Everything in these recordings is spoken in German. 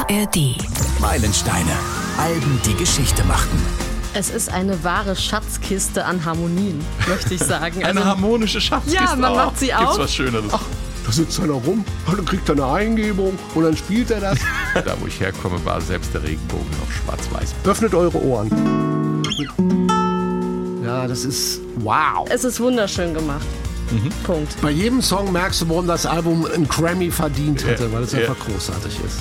ARD. Meilensteine. Alben, die Geschichte machten. Es ist eine wahre Schatzkiste an Harmonien, möchte ich sagen. Eine harmonische Schatzkiste. Ja, man macht sie Gibt's auf. was Schöneres? Ach, da sitzt einer rum, dann kriegt er eine Eingebung und dann spielt er das. Da, wo ich herkomme, war selbst der Regenbogen noch schwarz-weiß. Öffnet eure Ohren. Ja, das ist wow. Es ist wunderschön gemacht. Punkt. Bei jedem Song merkst du, warum das Album einen Grammy verdient hatte, weil es einfach großartig ist.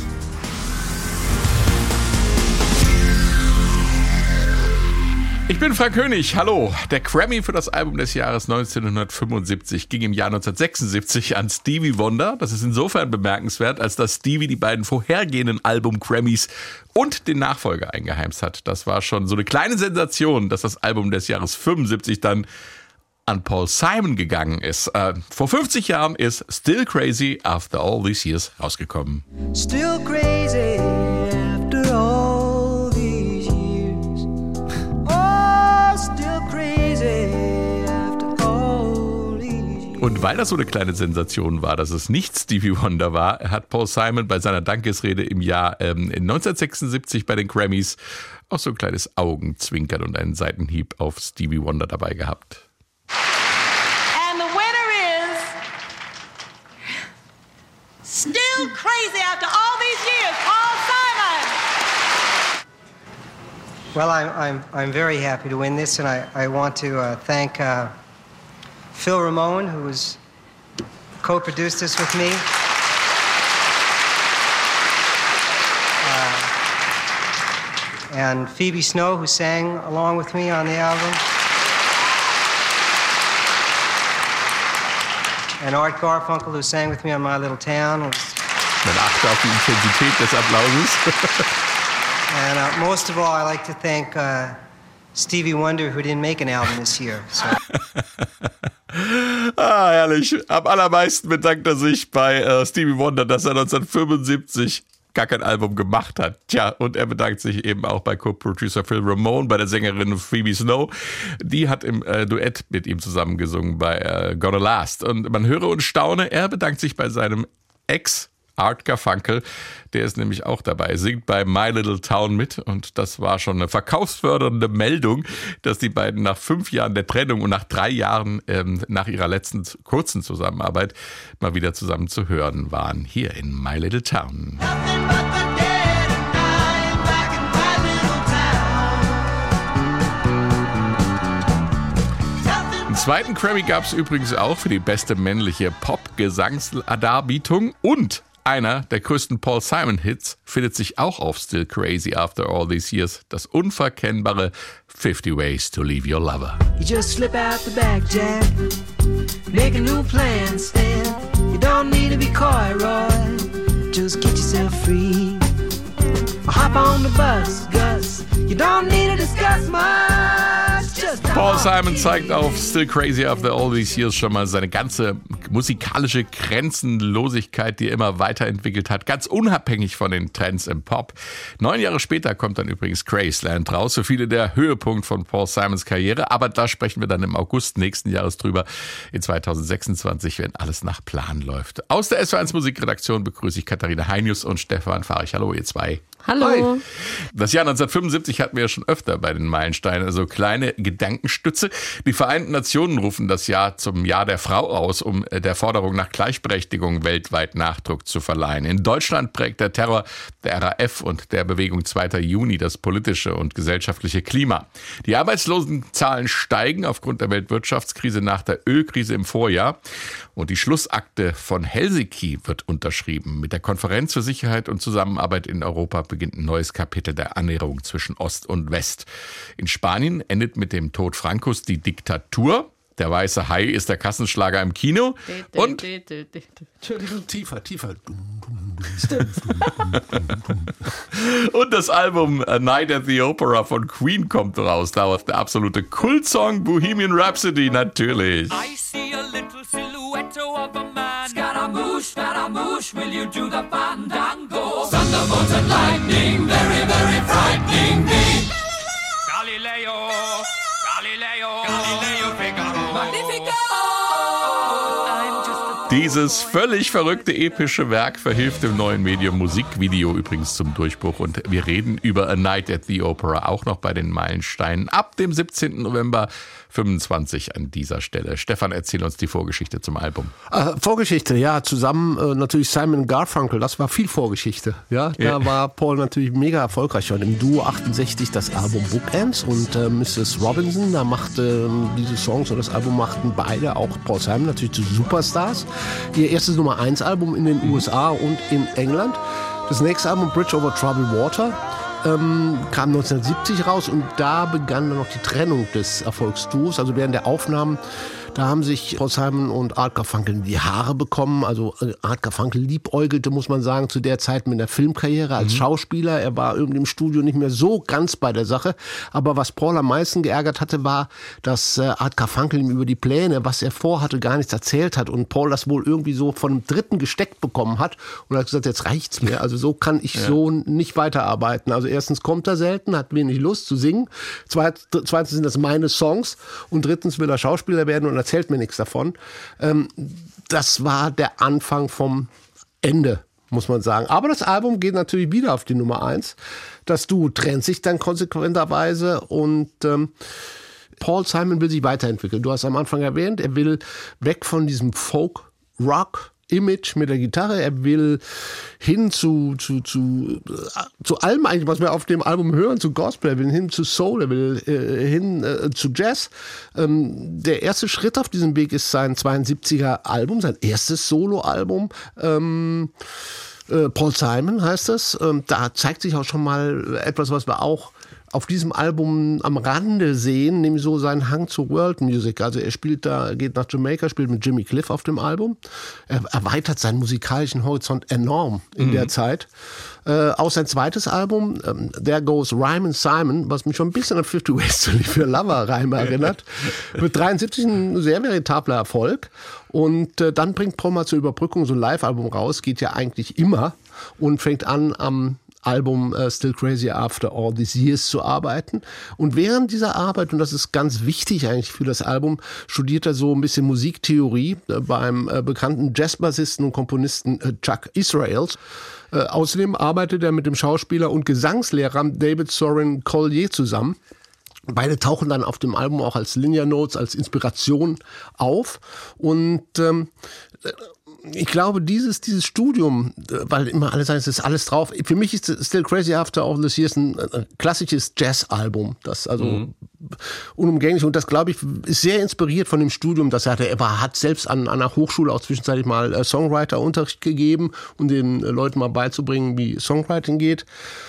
Ich bin Frank König, hallo. Der Grammy für das Album des Jahres 1975 ging im Jahr 1976 an Stevie Wonder. Das ist insofern bemerkenswert, als dass Stevie die beiden vorhergehenden Album-Grammys und den Nachfolger eingeheimst hat. Das war schon so eine kleine Sensation, dass das Album des Jahres 75 dann an Paul Simon gegangen ist. Vor 50 Jahren ist Still Crazy After All These Years rausgekommen. Still crazy after all these years. Oh, still crazy after all these years. Und weil das so eine kleine Sensation war, dass es nicht Stevie Wonder war, hat Paul Simon bei seiner Dankesrede im Jahr 1976 bei den Grammys auch so ein kleines Augenzwinkern und einen Seitenhieb auf Stevie Wonder dabei gehabt. And the winner is Still Crazy After All These Years, Paul Simon. Well, I'm very happy to win this, and I want to thank Phil Ramone, who has co-produced this with me. And Phoebe Snow, who sang along with me on the album. And Art Garfunkel, who sang with me on My Little Town. Man achte auf die Intensität des Applauses. And most of all, I like to thank Stevie Wonder, who didn't make an album this year. So. Herrlich. Am allermeisten bedankt er sich bei Stevie Wonder, dass er 1975 gar kein Album gemacht hat. Tja, und er bedankt sich eben auch bei Co-Producer Phil Ramone, bei der Sängerin Phoebe Snow. Die hat im Duett mit ihm zusammengesungen bei Gonna Last. Und man höre und staune, er bedankt sich bei seinem Ex Art Garfunkel, der ist nämlich auch dabei, singt bei My Little Town mit und das war schon eine verkaufsfördernde Meldung, dass die beiden nach 5 Jahren der Trennung und nach 3 Jahren nach ihrer letzten kurzen Zusammenarbeit mal wieder zusammen zu hören waren, hier in My Little Town. Den zweiten Grammy gab es übrigens auch für die beste männliche Pop-Gesangsdarbietung und einer der größten Paul Simon-Hits findet sich auch auf Still Crazy After All These Years, das unverkennbare 50 Ways to Leave Your Lover. You just slip out the back, Jack. Make a new plan, Stan. You don't need to be coy, Roy. Just get yourself free. Hop on the bus, Gus. You don't need to discuss much. Just Paul Simon zeigt auf Still Crazy After All These Years schon mal seine ganze musikalische Grenzenlosigkeit, die er immer weiterentwickelt hat, ganz unabhängig von den Trends im Pop. 9 Jahre später kommt dann übrigens Graceland raus, für viele der Höhepunkt von Paul Simons Karriere, aber da sprechen wir dann im August nächsten Jahres drüber, in 2026, wenn alles nach Plan läuft. Aus der SW1 Musikredaktion begrüße ich Katharina Heinius und Stefan Fahrig. Hallo ihr zwei. Hallo. Hi. Das Jahr 1975 hatten wir ja schon öfter bei den Meilensteinen, also kleine Gedankenstütze. Die Vereinten Nationen rufen das Jahr zum Jahr der Frau aus, um der Forderung nach Gleichberechtigung weltweit Nachdruck zu verleihen. In Deutschland prägt der Terror der RAF und der Bewegung 2. Juni das politische und gesellschaftliche Klima. Die Arbeitslosenzahlen steigen aufgrund der Weltwirtschaftskrise nach der Ölkrise im Vorjahr. Und die Schlussakte von Helsinki wird unterschrieben. Mit der Konferenz für Sicherheit und Zusammenarbeit in Europa beginnt ein neues Kapitel der Annäherung zwischen Ost und West. In Spanien endet mit dem Tod Francos die Diktatur. Der weiße Hai ist der Kassenschlager im Kino. Und Entschuldigung, tiefer. Und das Album A Night at the Opera von Queen kommt raus. Darauf der absolute Kultsong Bohemian Rhapsody natürlich. I see a little silhouette of a man. Scaramouche, will you do the fandango? Thunderbolt and lightning, very, very frightening me. Galileo, Figaro. Magnifico! I'm just a Dieses völlig verrückte, epische Werk verhilft dem neuen Medium Musikvideo übrigens zum Durchbruch. Und wir reden über A Night at the Opera, auch noch bei den Meilensteinen, ab dem 17. November 25 an dieser Stelle. Stefan, erzähl uns die Vorgeschichte zum Album. Vorgeschichte, ja, zusammen natürlich Simon Garfunkel, das war viel Vorgeschichte. Ja, da war Paul natürlich mega erfolgreich schon. Im Duo 68 das Album Bookends und Mrs. Robinson, da machte diese Songs und das Album machten beide, auch Paul Simon natürlich zu Superstars. Ihr erstes Nummer 1 Album in den USA und in England. Das nächste Album Bridge over Troubled Water kam 1970 raus und da begann dann noch die Trennung des Erfolgsduos. Also während der Aufnahmen, da haben sich Paul Simon und Art Garfunkel die Haare bekommen. Also Art Garfunkel liebäugelte, muss man sagen, zu der Zeit mit einer Filmkarriere als Schauspieler. Er war irgendwie im Studio nicht mehr so ganz bei der Sache. Aber was Paul am meisten geärgert hatte, war, dass Art Garfunkel ihm über die Pläne, was er vorhatte, gar nichts erzählt hat. Und Paul das wohl irgendwie so von einem Dritten gesteckt bekommen hat. Und hat gesagt, jetzt reicht's mir. Also so kann ich so nicht weiterarbeiten. Also erstens kommt er selten, hat wenig Lust zu singen. Zweitens sind das meine Songs. Und drittens will er Schauspieler werden und erzählt mir nichts davon. Das war der Anfang vom Ende, muss man sagen. Aber das Album geht natürlich wieder auf die Nummer 1. Das Duo trennt sich dann konsequenterweise und Paul Simon will sich weiterentwickeln. Du hast am Anfang erwähnt, er will weg von diesem Folk-Rock-Image mit der Gitarre. Er will hin zu allem eigentlich, was wir auf dem Album hören, zu Gospel. Er will hin zu Soul, er will hin zu Jazz. Der erste Schritt auf diesem Weg ist sein 72er Album, sein erstes Solo-Album. Paul Simon heißt es. Da zeigt sich auch schon mal etwas, was wir auch auf diesem Album am Rande sehen, nämlich so seinen Hang zur World Music. Also er geht nach Jamaika, spielt mit Jimmy Cliff auf dem Album. Er erweitert seinen musikalischen Horizont enorm in der Zeit. Auch sein zweites Album, There Goes Rhymin' Simon, was mich schon ein bisschen an 50 Ways to Leave Your Lover Reime erinnert, mit 73 ein sehr veritabler Erfolg. Und dann bringt Paul mal zur Überbrückung so ein Live-Album raus, geht ja eigentlich immer, und fängt an am Album Still Crazy After All These Years zu arbeiten. Und während dieser Arbeit, und das ist ganz wichtig eigentlich für das Album, studiert er so ein bisschen Musiktheorie beim bekannten Jazzbassisten und Komponisten Chuck Israels. Außerdem arbeitet er mit dem Schauspieler und Gesangslehrer David Soren Collier zusammen. Beide tauchen dann auf dem Album auch als Linear Notes, als Inspiration auf. Und ich glaube, dieses Studium, weil immer alle sagen, es ist alles drauf. Für mich ist Still Crazy After All These Years ein klassisches Jazz-Album. Das also unumgänglich. Und das, glaube ich, ist sehr inspiriert von dem Studium, das er hatte. Er hat selbst an einer Hochschule auch zwischenzeitlich mal Songwriter-Unterricht gegeben, um den Leuten mal beizubringen, wie Songwriting geht.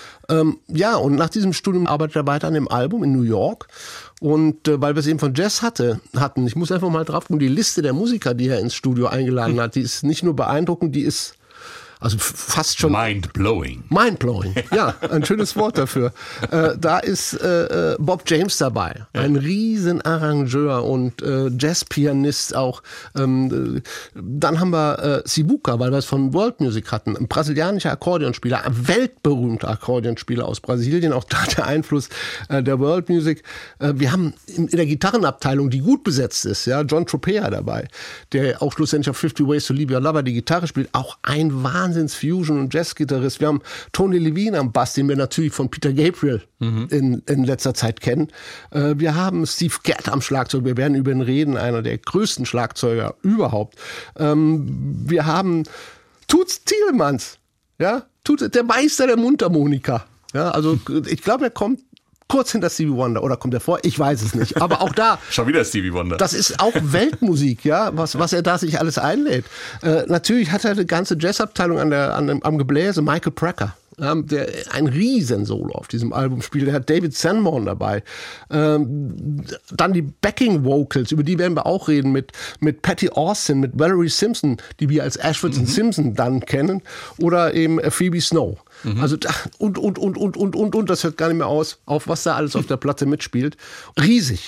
Und nach diesem Studium arbeitet er weiter an dem Album in New York. Und weil wir es eben von Jazz hatten, ich muss einfach mal drauf gucken, die Liste der Musiker, die er ins Studio eingeladen hat, die ist nicht nur beeindruckend, die ist also fast schon... Mind-blowing. Mind-blowing, ja, ein schönes Wort dafür. Da ist Bob James dabei, ein riesen Arrangeur und Jazzpianist auch. Dann haben wir Sibuka, weil wir es von World Music hatten, ein brasilianischer Akkordeonspieler, ein weltberühmter Akkordeonspieler aus Brasilien, auch da der Einfluss der World Music. Wir haben in der Gitarrenabteilung, die gut besetzt ist, ja, John Tropea dabei, der auch schlussendlich auf 50 Ways to Leave Your Lover die Gitarre spielt, auch ein Wahnsinns-Fusion- und Jazz-Gitarrist. Wir haben Tony Levine am Bass, den wir natürlich von Peter Gabriel in letzter Zeit kennen. Wir haben Steve Gadd am Schlagzeug, wir werden über ihn reden, einer der größten Schlagzeuger überhaupt. Wir haben Toots Thielemans, ja, der Meister der Mundharmonika. Ja, also ich glaube, er kommt kurz hinter Stevie Wonder, oder kommt er vor? Ich weiß es nicht. Aber auch da. Schon wieder Stevie Wonder. Das ist auch Weltmusik, ja, was er da sich alles einlädt. Natürlich hat er eine ganze Jazzabteilung am Gebläse, Michael Pracker. Der ein Riesen-Solo auf diesem Album spielt. Der hat David Sanborn dabei. Dann die Backing-Vocals, über die werden wir auch reden, mit Patty Austin, mit Valerie Simpson, die wir als Ashford und Simpson dann kennen, oder eben Phoebe Snow. Also und, das hört gar nicht mehr aus, auf was da alles auf der Platte mitspielt. Riesig.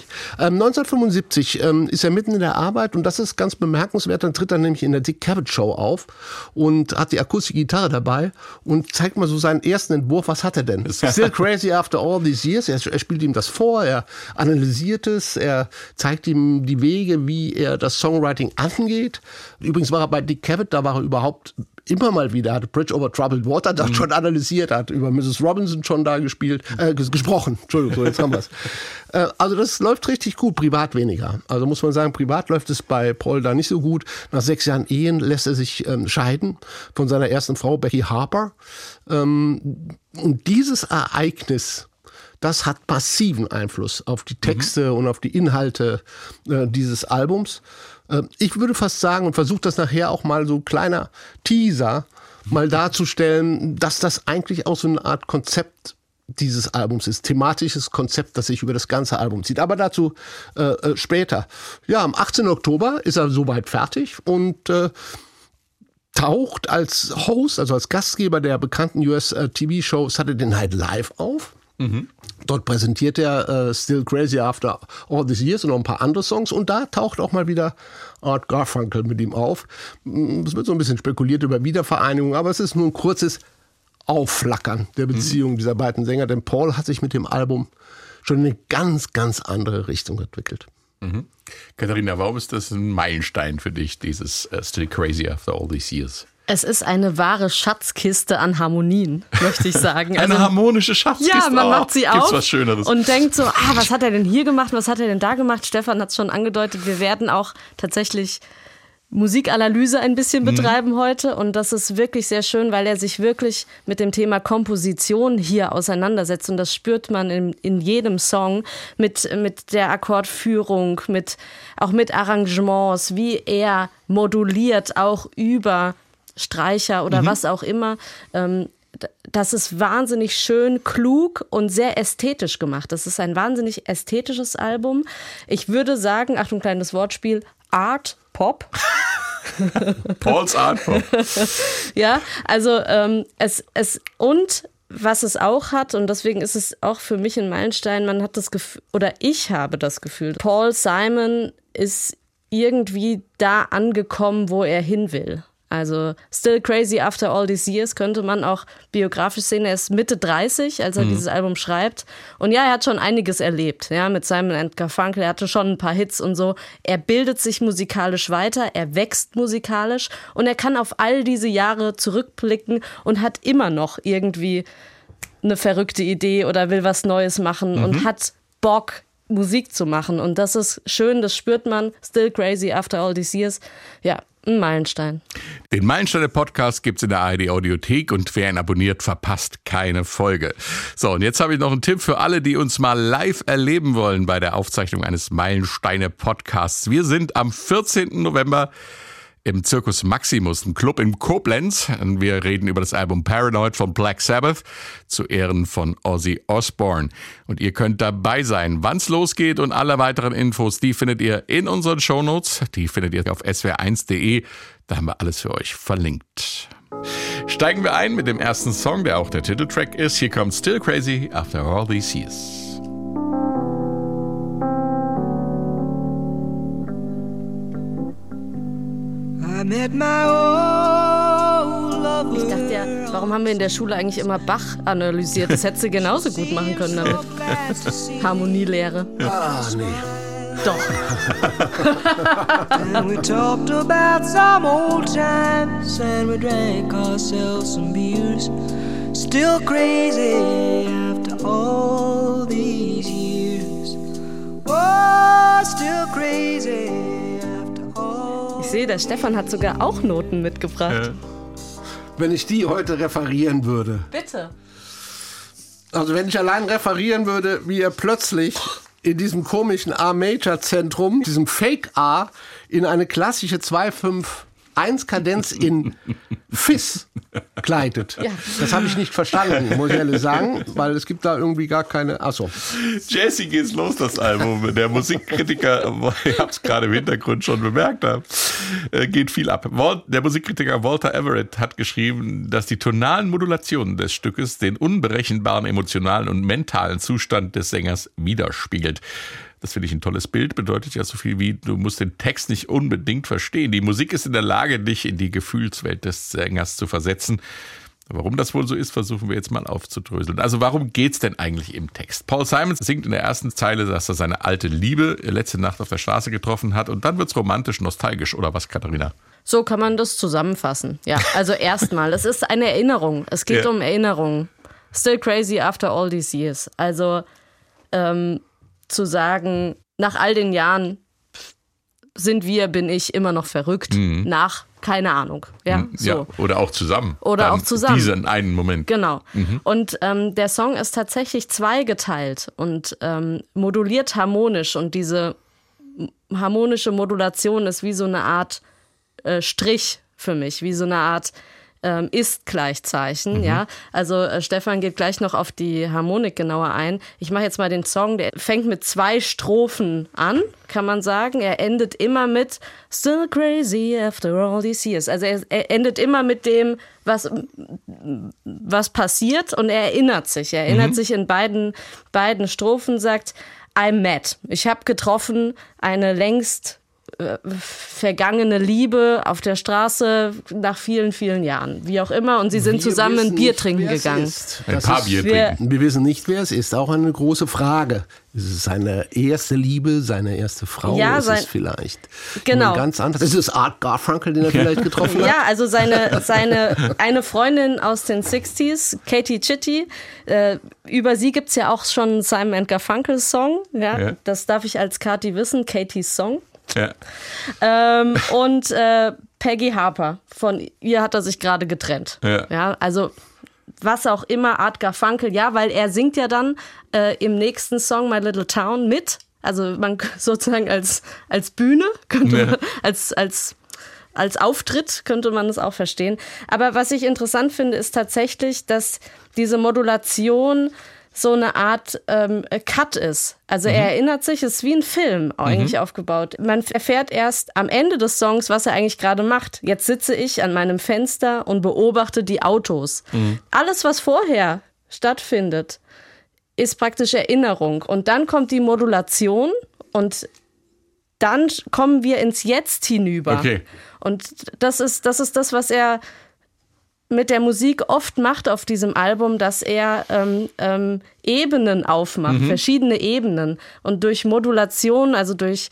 1975 ist er mitten in der Arbeit und das ist ganz bemerkenswert. Dann tritt er nämlich in der Dick Cavett Show auf und hat die Akustikgitarre dabei und zeigt mal so seinen ersten Entwurf. Was hat er denn? Still Crazy After All These Years. Er spielt ihm das vor, er analysiert es, er zeigt ihm die Wege, wie er das Songwriting angeht. Übrigens war er bei Dick Cavett, da war er überhaupt immer mal wieder, hat Bridge Over Troubled Water da schon analysiert, hat über Mrs. Robinson schon da gesprochen. Entschuldigung, so jetzt haben wir es. Also das läuft richtig gut, privat weniger. Also muss man sagen, privat läuft es bei Paul da nicht so gut. Nach 6 Jahren Ehen lässt er sich scheiden von seiner ersten Frau, Becky Harper. Und dieses Ereignis, das hat massiven Einfluss auf die Texte und auf die Inhalte dieses Albums. Ich würde fast sagen und versuche das nachher auch mal so kleiner Teaser mal darzustellen, dass das eigentlich auch so eine Art Konzept dieses Albums ist. Thematisches Konzept, das sich über das ganze Album zieht. Aber dazu später. Ja, am 18. Oktober ist er soweit fertig und taucht als Host, also als Gastgeber der bekannten US-TV-Show Saturday Night Live auf. Dort präsentiert er Still Crazy After All These Years und noch ein paar andere Songs. Und da taucht auch mal wieder Art Garfunkel mit ihm auf. Es wird so ein bisschen spekuliert über Wiedervereinigung, aber es ist nur ein kurzes Aufflackern der Beziehung dieser beiden Sänger. Denn Paul hat sich mit dem Album schon in eine ganz, ganz andere Richtung entwickelt. Katharina, warum ist das ein Meilenstein für dich, dieses Still Crazy After All These Years? Es ist eine wahre Schatzkiste an Harmonien, möchte ich sagen. Eine harmonische Schatzkiste. Ja, man macht sie auf was Schöneres. Und denkt so, was hat er denn hier gemacht, was hat er denn da gemacht? Stefan hat es schon angedeutet, wir werden auch tatsächlich Musikanalyse ein bisschen betreiben heute und das ist wirklich sehr schön, weil er sich wirklich mit dem Thema Komposition hier auseinandersetzt und das spürt man in jedem Song mit der Akkordführung, auch mit Arrangements, wie er moduliert auch über Streicher oder was auch immer. Das ist wahnsinnig schön, klug und sehr ästhetisch gemacht. Das ist ein wahnsinnig ästhetisches Album. Ich würde sagen, Achtung, kleines Wortspiel, Art Pop. Pauls Art Pop. Ja, also und was es auch hat, und deswegen ist es auch für mich ein Meilenstein, man hat das Gefühl, oder ich habe das Gefühl, Paul Simon ist irgendwie da angekommen, wo er hin will. Also Still Crazy After All These Years könnte man auch biografisch sehen. Er ist Mitte 30, als er dieses Album schreibt. Und ja, er hat schon einiges erlebt, ja, mit Simon & Garfunkel. Er hatte schon ein paar Hits und so. Er bildet sich musikalisch weiter, er wächst musikalisch und er kann auf all diese Jahre zurückblicken und hat immer noch irgendwie eine verrückte Idee oder will was Neues machen und hat Bock, Musik zu machen. Und das ist schön, das spürt man. Still Crazy After All These Years. Ja, ein Meilenstein. Den Meilensteine-Podcast gibt's in der ARD-Audiothek und wer ihn abonniert, verpasst keine Folge. So, und jetzt habe ich noch einen Tipp für alle, die uns mal live erleben wollen bei der Aufzeichnung eines Meilensteine-Podcasts. Wir sind am 14. November im Circus Maximus, ein Club in Koblenz. Wir reden über das Album Paranoid von Black Sabbath zu Ehren von Ozzy Osbourne. Und ihr könnt dabei sein, wann's losgeht und alle weiteren Infos, die findet ihr in unseren Shownotes. Die findet ihr auf swr1.de. Da haben wir alles für euch verlinkt. Steigen wir ein mit dem ersten Song, der auch der Titeltrack ist. Hier kommt Still Crazy After All These Years. Ich dachte ja, warum haben wir in der Schule eigentlich immer Bach analysiert? Das hättest du genauso gut machen können damit. Harmonielehre. Nee. Doch. And we talked about some old times and we drank ourselves some beers. Still crazy after all these years. Oh, still crazy after all. Ich sehe, der Stefan hat sogar auch Noten mitgebracht. Wenn ich die heute referieren würde. Bitte. Also wenn ich allein referieren würde, wie er plötzlich in diesem komischen A-Major-Zentrum, diesem Fake-A, in eine klassische 2/5 1-Kadenz in Fis gleitet. Ja. Das habe ich nicht verstanden, muss ich ehrlich sagen, weil es gibt da irgendwie gar keine... Achso. Jazzy geht's los, das Album. Der Musikkritiker, ich habe es gerade im Hintergrund schon bemerkt, geht viel ab. Der Musikkritiker Walter Everett hat geschrieben, dass die tonalen Modulationen des Stückes den unberechenbaren emotionalen und mentalen Zustand des Sängers widerspiegelt. Das finde ich ein tolles Bild, bedeutet ja so viel wie, du musst den Text nicht unbedingt verstehen. Die Musik ist in der Lage, dich in die Gefühlswelt des Sängers zu versetzen. Warum das wohl so ist, versuchen wir jetzt mal aufzudröseln. Also warum geht's denn eigentlich im Text? Paul Simon singt in der ersten Zeile, dass er seine alte Liebe letzte Nacht auf der Straße getroffen hat und dann wird's romantisch, nostalgisch, oder was, Katharina? So kann man das zusammenfassen. Ja, also erstmal, es ist eine Erinnerung. Es geht um Erinnerungen. Still crazy after all these years. Also zu sagen, nach all den Jahren bin ich immer noch verrückt. Nach, keine Ahnung. Ja, so. Ja, oder auch zusammen. Oder auch zusammen. Diesen einen Moment. Genau. Und der Song ist tatsächlich zweigeteilt und moduliert harmonisch. Und diese harmonische Modulation ist wie so eine Art Strich für mich, wie so eine Art Ist-Gleichzeichen, ja. Also Stefan geht gleich noch auf die Harmonik genauer ein. Ich mache jetzt mal den Song, der fängt mit 2 Strophen an, kann man sagen. Er endet immer mit Still crazy after all these years. Also er endet immer mit dem, was passiert, und er erinnert sich. Er erinnert sich in beiden Strophen, sagt, I'm mad. Ich habe getroffen, eine längst vergangene Liebe auf der Straße nach vielen, vielen Jahren. Wie auch immer. Und sie sind zusammen ein Bier trinken gegangen. Ein paar Bier trinken. Wir wissen nicht, wer es ist. Auch eine große Frage. Ist es seine erste Liebe, seine erste Frau? Ja, ist es vielleicht genau. Ganz anders. Ist es Art Garfunkel, den er vielleicht getroffen hat? Ja, also eine Freundin aus den 60s, Katie Chitty. Über sie gibt es ja auch schon einen Simon & Garfunkel Song. Ja, das darf ich als Kati wissen. Katie's Song. Ja. Und Peggy Harper, von ihr hat er sich gerade getrennt. Ja, also was auch immer, Art Garfunkel, ja, weil er singt ja dann im nächsten Song My Little Town mit, also man sozusagen als Bühne, könnte man, als Auftritt könnte man es auch verstehen. Aber was ich interessant finde, ist tatsächlich, dass diese Modulation so eine Art Cut ist. Also er erinnert sich, es ist wie ein Film eigentlich aufgebaut. Man erfährt erst am Ende des Songs, was er eigentlich gerade macht. Jetzt sitze ich an meinem Fenster und beobachte die Autos. Alles, was vorher stattfindet, ist praktisch Erinnerung. Und dann kommt die Modulation und dann kommen wir ins Jetzt hinüber. Okay. Und das ist das, was er mit der Musik oft macht auf diesem Album, dass er Ebenen aufmacht, verschiedene Ebenen, und durch Modulation, also durch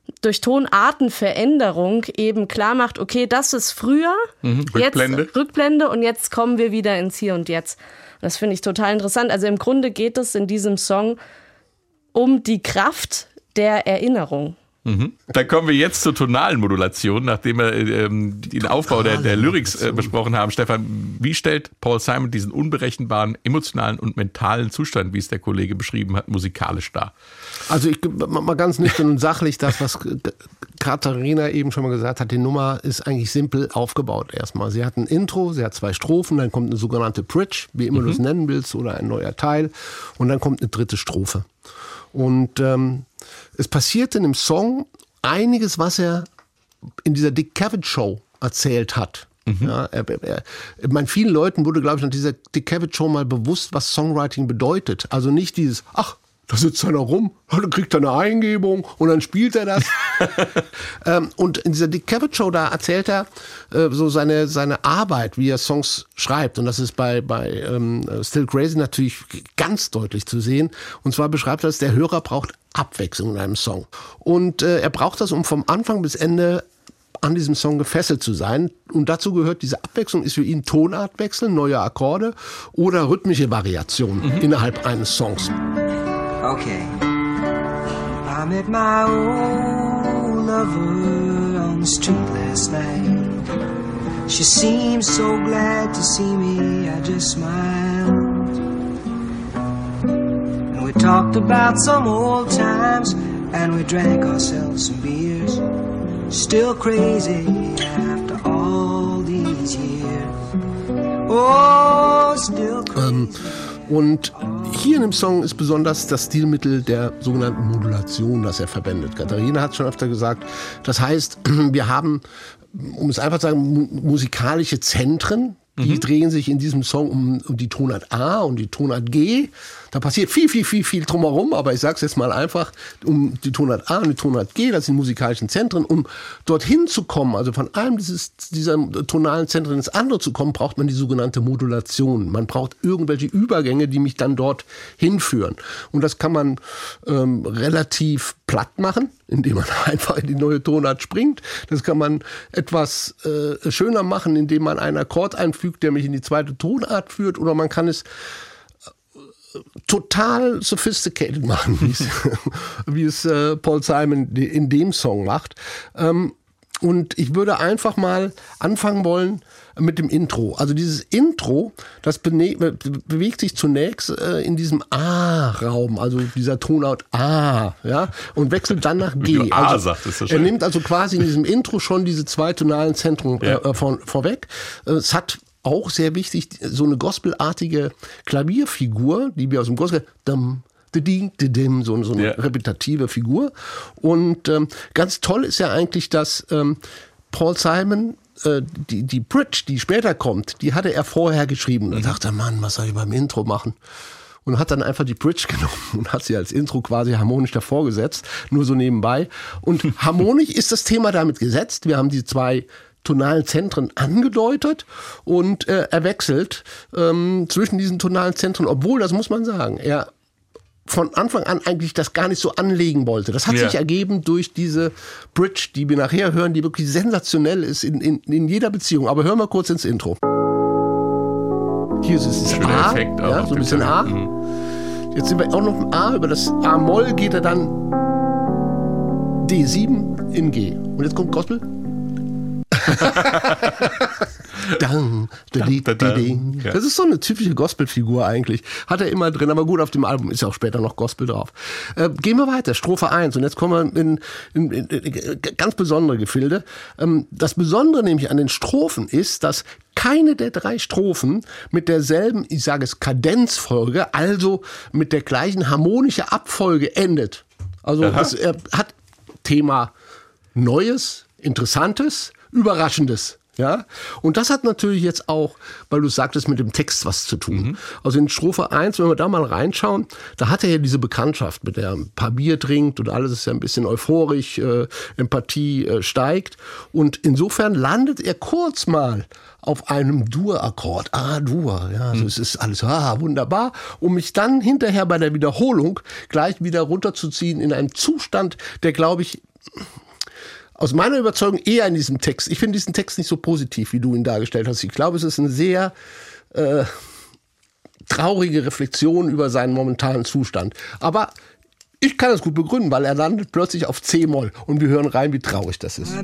Tonartenveränderung eben klar macht, okay, das ist früher, Rückblende. Jetzt Rückblende, und jetzt kommen wir wieder ins Hier und Jetzt. Das finde ich total interessant. Also im Grunde geht es in diesem Song um die Kraft der Erinnerung. Dann kommen wir jetzt zur tonalen Modulation, nachdem wir den Aufbau der Lyrics besprochen haben. Stefan, wie stellt Paul Simon diesen unberechenbaren emotionalen und mentalen Zustand, wie es der Kollege beschrieben hat, musikalisch dar? Also ich mal ganz nüchtern und sachlich, das, was Katharina eben schon mal gesagt hat, die Nummer ist eigentlich simpel aufgebaut erstmal. Sie hat ein Intro, sie hat 2 Strophen, dann kommt eine sogenannte Bridge, wie immer du es nennen willst, oder ein neuer Teil, und dann kommt eine 3. Strophe. Und es passiert in dem Song einiges, was er in dieser Dick Cavett Show erzählt hat. Ja, ich meine, vielen Leuten wurde, glaube ich, nach dieser Dick Cavett Show mal bewusst, was Songwriting bedeutet. Also nicht dieses, ach, da sitzt einer rum, dann kriegt er eine Eingebung und dann spielt er das. Und in dieser Dick Cavett Show, da erzählt er so seine Arbeit, wie er Songs schreibt. Und das ist bei Still Crazy natürlich ganz deutlich zu sehen. Und zwar beschreibt er, dass der Hörer braucht Abwechslung in einem Song. Und er braucht das, um vom Anfang bis Ende an diesem Song gefesselt zu sein. Und dazu gehört, diese Abwechslung ist für ihn Tonartwechsel, neue Akkorde oder rhythmische Variationen innerhalb eines Songs. Okay, I met my old lover on the street last night. She seemed so glad to see me, I just smiled. And we talked about some old times, and we drank ourselves some beers. Still crazy after all Oh, still crazy. Und hier in dem Song ist besonders das Stilmittel der sogenannten Modulation, das er verwendet. Katharina hat schon öfter gesagt, das heißt, wir haben, um es einfach zu sagen, musikalische Zentren, die drehen sich in diesem Song um die Tonart A und die Tonart G. Da passiert viel drumherum, aber ich sage es jetzt mal einfach, um die Tonart A und die Tonart G, das sind musikalischen Zentren. Um dorthin zu kommen, also von einem dieser tonalen Zentren ins andere zu kommen, braucht man die sogenannte Modulation. Man braucht irgendwelche Übergänge, die mich dann dort hinführen. Und das kann man relativ platt machen, indem man einfach in die neue Tonart springt. Das kann man etwas schöner machen, indem man einen Akkord einfügt, der mich in die zweite Tonart führt. Oder man kann es total sophisticated machen, wie es Paul Simon in dem Song macht. Und ich würde einfach mal anfangen wollen mit dem Intro. Also dieses Intro, das bewegt sich zunächst in diesem A-Raum, also dieser Tonart A, ja, und wechselt dann nach G. Wie du A sagt, ist das schön. Er nimmt also quasi in diesem Intro schon diese zwei tonalen Zentren vorweg. Es hat auch sehr wichtig, so eine gospelartige Klavierfigur, die wir aus dem Gospel, so eine repetitive Figur. Und ganz toll ist ja eigentlich, dass Paul Simon die Bridge, die später kommt, die hatte er vorher geschrieben. Da dachte er, Mann, was soll ich beim Intro machen? Und hat dann einfach die Bridge genommen und hat sie als Intro quasi harmonisch davor gesetzt, nur so nebenbei. Und harmonisch ist das Thema damit gesetzt. Wir haben die zwei tonalen Zentren angedeutet und er wechselt zwischen diesen tonalen Zentren, obwohl, das muss man sagen, er von Anfang an eigentlich das gar nicht so anlegen wollte. Das hat sich ergeben durch diese Bridge, die wir nachher hören, die wirklich sensationell ist in jeder Beziehung. Aber hören wir kurz ins Intro. Hier ist es A, Effekt auch ja, so ein bisschen A. Jetzt sind wir auch noch ein A. Über das A-Moll geht er dann D7 in G. Und jetzt kommt Gospel. Das ist so eine typische Gospelfigur eigentlich. Hat er immer drin, aber gut, auf dem Album ist ja auch später noch Gospel drauf. Gehen wir weiter, Strophe 1. Und jetzt kommen wir in ganz besondere Gefilde. Das Besondere nämlich an den Strophen ist, dass keine der drei Strophen mit derselben, ich sage es, Kadenzfolge, also mit der gleichen harmonischen Abfolge endet. Also er hat Thema Neues, Interessantes, Überraschendes. Ja, und das hat natürlich jetzt auch, weil du sagtest, mit dem Text was zu tun. Also in Strophe 1, wenn wir da mal reinschauen, da hat er ja diese Bekanntschaft, mit der er ein paar Bier trinkt und alles ist ja ein bisschen euphorisch, Empathie steigt. Und insofern landet er kurz mal auf einem Dur-Akkord. Dur, ja, also es ist alles wunderbar, um mich dann hinterher bei der Wiederholung gleich wieder runterzuziehen in einen Zustand, der, glaube ich, aus meiner Überzeugung eher in diesem Text. Ich finde diesen Text nicht so positiv, wie du ihn dargestellt hast. Ich glaube, es ist eine sehr traurige Reflexion über seinen momentanen Zustand. Aber ich kann es gut begründen, weil er landet plötzlich auf C-Moll. Und wir hören rein, wie traurig das ist.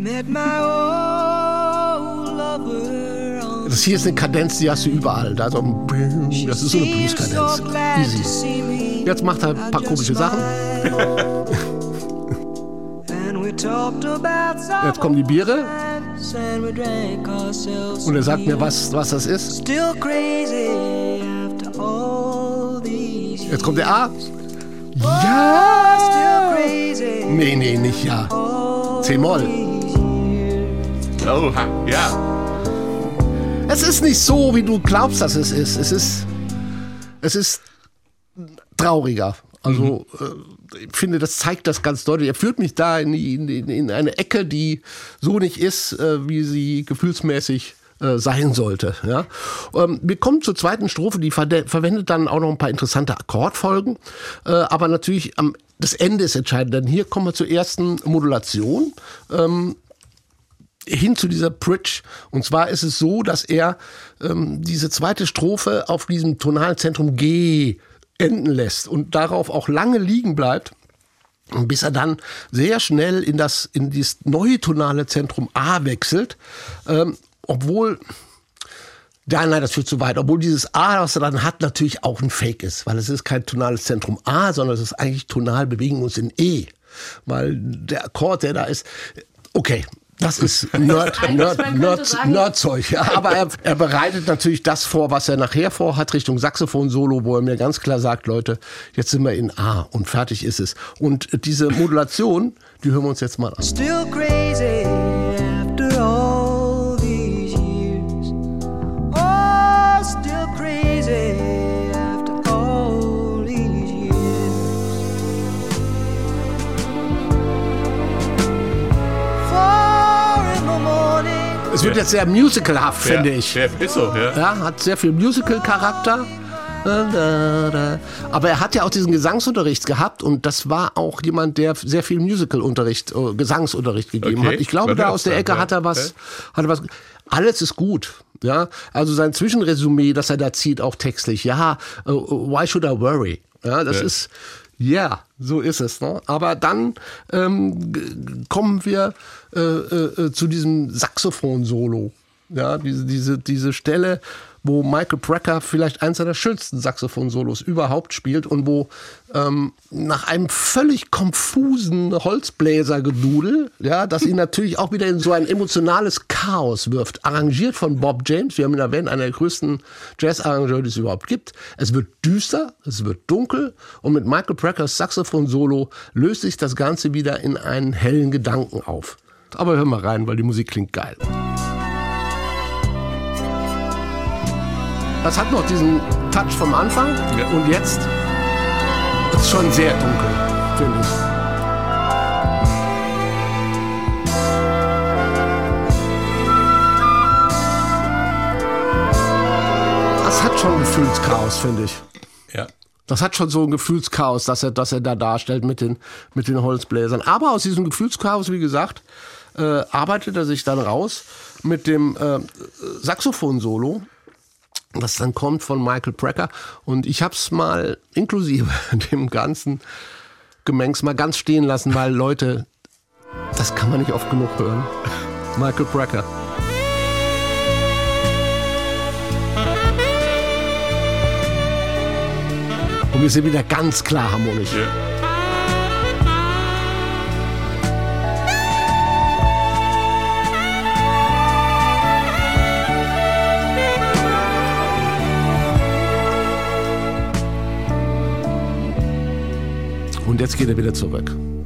Das hier ist eine Kadenz, die hast du überall. Das ist so eine Blues-Kadenz. Easy. Jetzt macht er ein paar komische Sachen. Jetzt kommen die Biere und er sagt mir, was das ist. Jetzt kommt der A. Ja! Nee, nicht ja. C-Moll. Oh, ja. Es ist nicht so, wie du glaubst, dass es ist. Es ist trauriger. Also ich finde, das zeigt das ganz deutlich. Er führt mich da in eine Ecke, die so nicht ist, wie sie gefühlsmäßig sein sollte. Ja? Wir kommen zur zweiten Strophe, die verwendet dann auch noch ein paar interessante Akkordfolgen, aber natürlich das Ende ist entscheidend, denn hier kommen wir zur ersten Modulation, hin zu dieser Bridge. Und zwar ist es so, dass er diese zweite Strophe auf diesem tonalen Zentrum G enden lässt und darauf auch lange liegen bleibt, bis er dann sehr schnell in dieses neue tonale Zentrum A wechselt, obwohl, nein, das führt zu weit, obwohl dieses A, was er dann hat, natürlich auch ein Fake ist, weil es ist kein tonales Zentrum A, sondern es ist eigentlich tonal, bewegen uns in E, weil der Akkord, der da ist, okay, Das ist sagen- Nerdzeug. Ja. Aber er bereitet natürlich das vor, was er nachher vorhat, Richtung Saxophon-Solo, wo er mir ganz klar sagt, Leute, jetzt sind wir in A und fertig ist es. Und diese Modulation, die hören wir uns jetzt mal an. Still crazy after all these years. Oh, still crazy after all these years. Four in the morning. Es wird jetzt sehr musicalhaft, finde ich. Ja, ist so, ja. Ja, hat sehr viel Musical-Charakter. Aber er hat ja auch diesen Gesangsunterricht gehabt und das war auch jemand, der sehr viel Musical-Unterricht, Gesangsunterricht gegeben Okay. hat. Ich glaube, da aus der Ecke hat er was. Alles ist gut. Ja, also sein Zwischenresümee, das er da zieht, auch textlich. Ja, why should I worry? Ja, das ist, ja, so ist es. Ne? Aber dann kommen wir zu diesem Saxophon-Solo. Ja, diese Stelle, wo Michael Brecker vielleicht eins seiner schönsten Saxophon-Solos überhaupt spielt und wo nach einem völlig konfusen Holzbläsergedudel, ja, das ihn natürlich auch wieder in so ein emotionales Chaos wirft, arrangiert von Bob James, wir haben ihn erwähnt, einer der größten Jazz-Arrangeure, die es überhaupt gibt. Es wird düster, es wird dunkel und mit Michael Breckers Saxophon-Solo löst sich das Ganze wieder in einen hellen Gedanken auf. Aber hör mal rein, weil die Musik klingt geil. Das hat noch diesen Touch vom Anfang und jetzt ist es schon sehr dunkel, finde ich. Das hat schon Gefühlschaos, finde ich. Ja. Das hat schon so ein Gefühlschaos, dass er da darstellt mit den Holzbläsern. Aber aus diesem Gefühlschaos, wie gesagt, arbeitet er sich dann raus mit dem Saxophon-Solo, das dann kommt von Michael Brecker. Und ich habe es mal inklusive dem ganzen Gemengs mal ganz stehen lassen, weil Leute, das kann man nicht oft genug hören. Michael Brecker. Und wir sind wieder ganz klar harmonisch. Ja. Und jetzt geht er wieder zurück.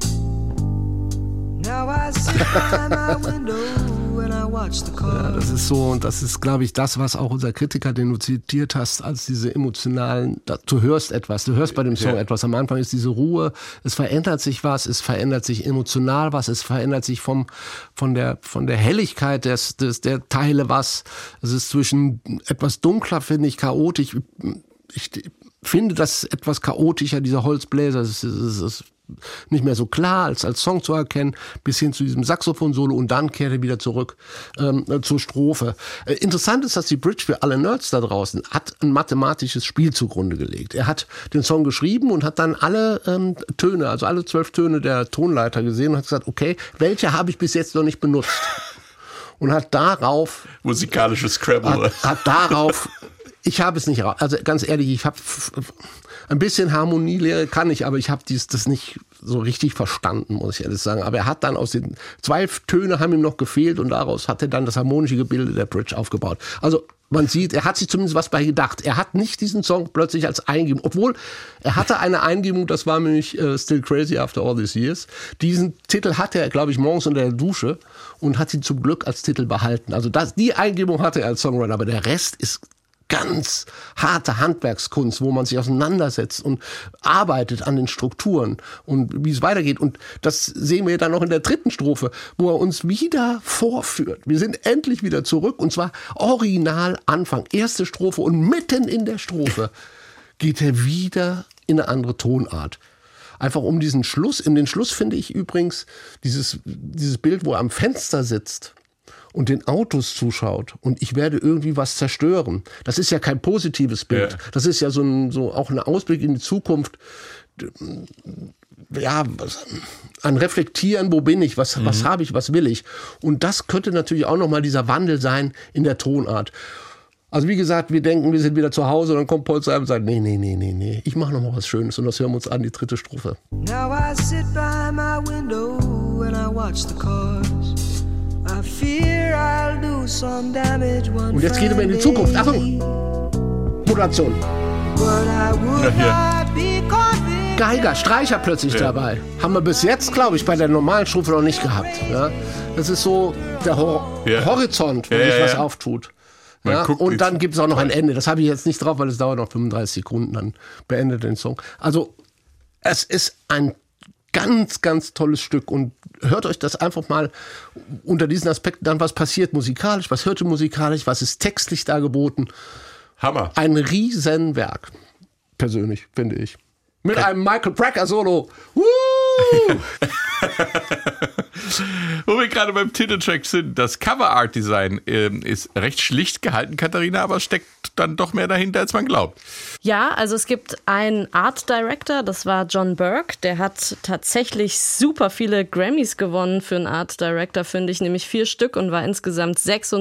Now I sit by my window and I watch the Ja, cars. das ist so, und das ist, glaube ich, das, was auch unser Kritiker, den du zitiert hast, als diese emotionalen, du hörst etwas, du hörst bei dem Song etwas. Am Anfang ist diese Ruhe, es verändert sich was, es verändert sich emotional was, es verändert sich von der Helligkeit der Teile was. Es ist zwischen etwas dunkler, finde ich, chaotisch. Ich finde das etwas chaotischer, dieser Holzbläser. Es ist nicht mehr so klar als Song zu erkennen, bis hin zu diesem Saxophon-Solo und dann kehrt er wieder zurück zur Strophe. Interessant ist, dass die Bridge für alle Nerds da draußen hat ein mathematisches Spiel zugrunde gelegt. Er hat den Song geschrieben und hat dann alle Töne, also alle 12 Töne der Tonleiter gesehen und hat gesagt, okay, welche habe ich bis jetzt noch nicht benutzt? Und hat darauf... Musikalisches Scrabble. Hat darauf... Ich habe es nicht raus. Also ganz ehrlich, ich habe ein bisschen Harmonielehre kann ich, aber ich habe das nicht so richtig verstanden, muss ich ehrlich sagen. Aber er hat dann aus den 12 Töne haben ihm noch gefehlt und daraus hat er dann das harmonische Gebilde der Bridge aufgebaut. Also man sieht, er hat sich zumindest was bei gedacht. Er hat nicht diesen Song plötzlich als Eingebung, obwohl er hatte eine Eingebung, das war nämlich Still Crazy After All These Years. Diesen Titel hatte er, glaube ich, morgens unter der Dusche und hat ihn zum Glück als Titel behalten. Also die Eingebung hatte er als Songwriter, aber der Rest ist ganz harte Handwerkskunst, wo man sich auseinandersetzt und arbeitet an den Strukturen und wie es weitergeht. Und das sehen wir dann noch in der dritten Strophe, wo er uns wieder vorführt. Wir sind endlich wieder zurück und zwar original Anfang, erste Strophe und mitten in der Strophe geht er wieder in eine andere Tonart. Einfach um diesen Schluss. In den Schluss finde ich übrigens dieses Bild, wo er am Fenster sitzt und den Autos zuschaut und ich werde irgendwie was zerstören. Das ist ja kein positives Bild. Ja. Das ist ja so auch ein Ausblick in die Zukunft. Ja, ein Reflektieren, wo bin ich, was habe ich, was will ich. Und das könnte natürlich auch nochmal dieser Wandel sein in der Tonart. Also wie gesagt, wir denken, wir sind wieder zu Hause und dann kommt Paul Simon und sagt, nee, ich mache nochmal was Schönes und das hören wir uns an, die dritte Strophe. Now I sit by my window and I watch the cars. I Und jetzt gehen wir in die Zukunft. Achtung! Moderation. Geiger, Streicher plötzlich dabei. Haben wir bis jetzt, glaube ich, bei der normalen Strophe noch nicht gehabt. Ja? Das ist so der Horizont, wo sich was auftut. Ja? Und dann gibt es auch noch ein Ende. Das habe ich jetzt nicht drauf, weil es dauert noch 35 Sekunden, dann beendet den Song. Also es ist ein ganz, ganz tolles Stück und hört euch das einfach mal unter diesen Aspekten an, was passiert musikalisch, was hört ihr musikalisch, was ist textlich dargeboten. Hammer. Ein Riesenwerk, persönlich, finde ich. Mit einem Michael Brecker-Solo. Wo wir gerade beim Titeltrack sind, das Cover-Art-Design ist recht schlicht gehalten, Katharina, aber steckt dann doch mehr dahinter, als man glaubt. Ja, also es gibt einen Art Director, das war John Burke, der hat tatsächlich super viele Grammys gewonnen für einen Art Director, finde ich, nämlich 4 Stück und war insgesamt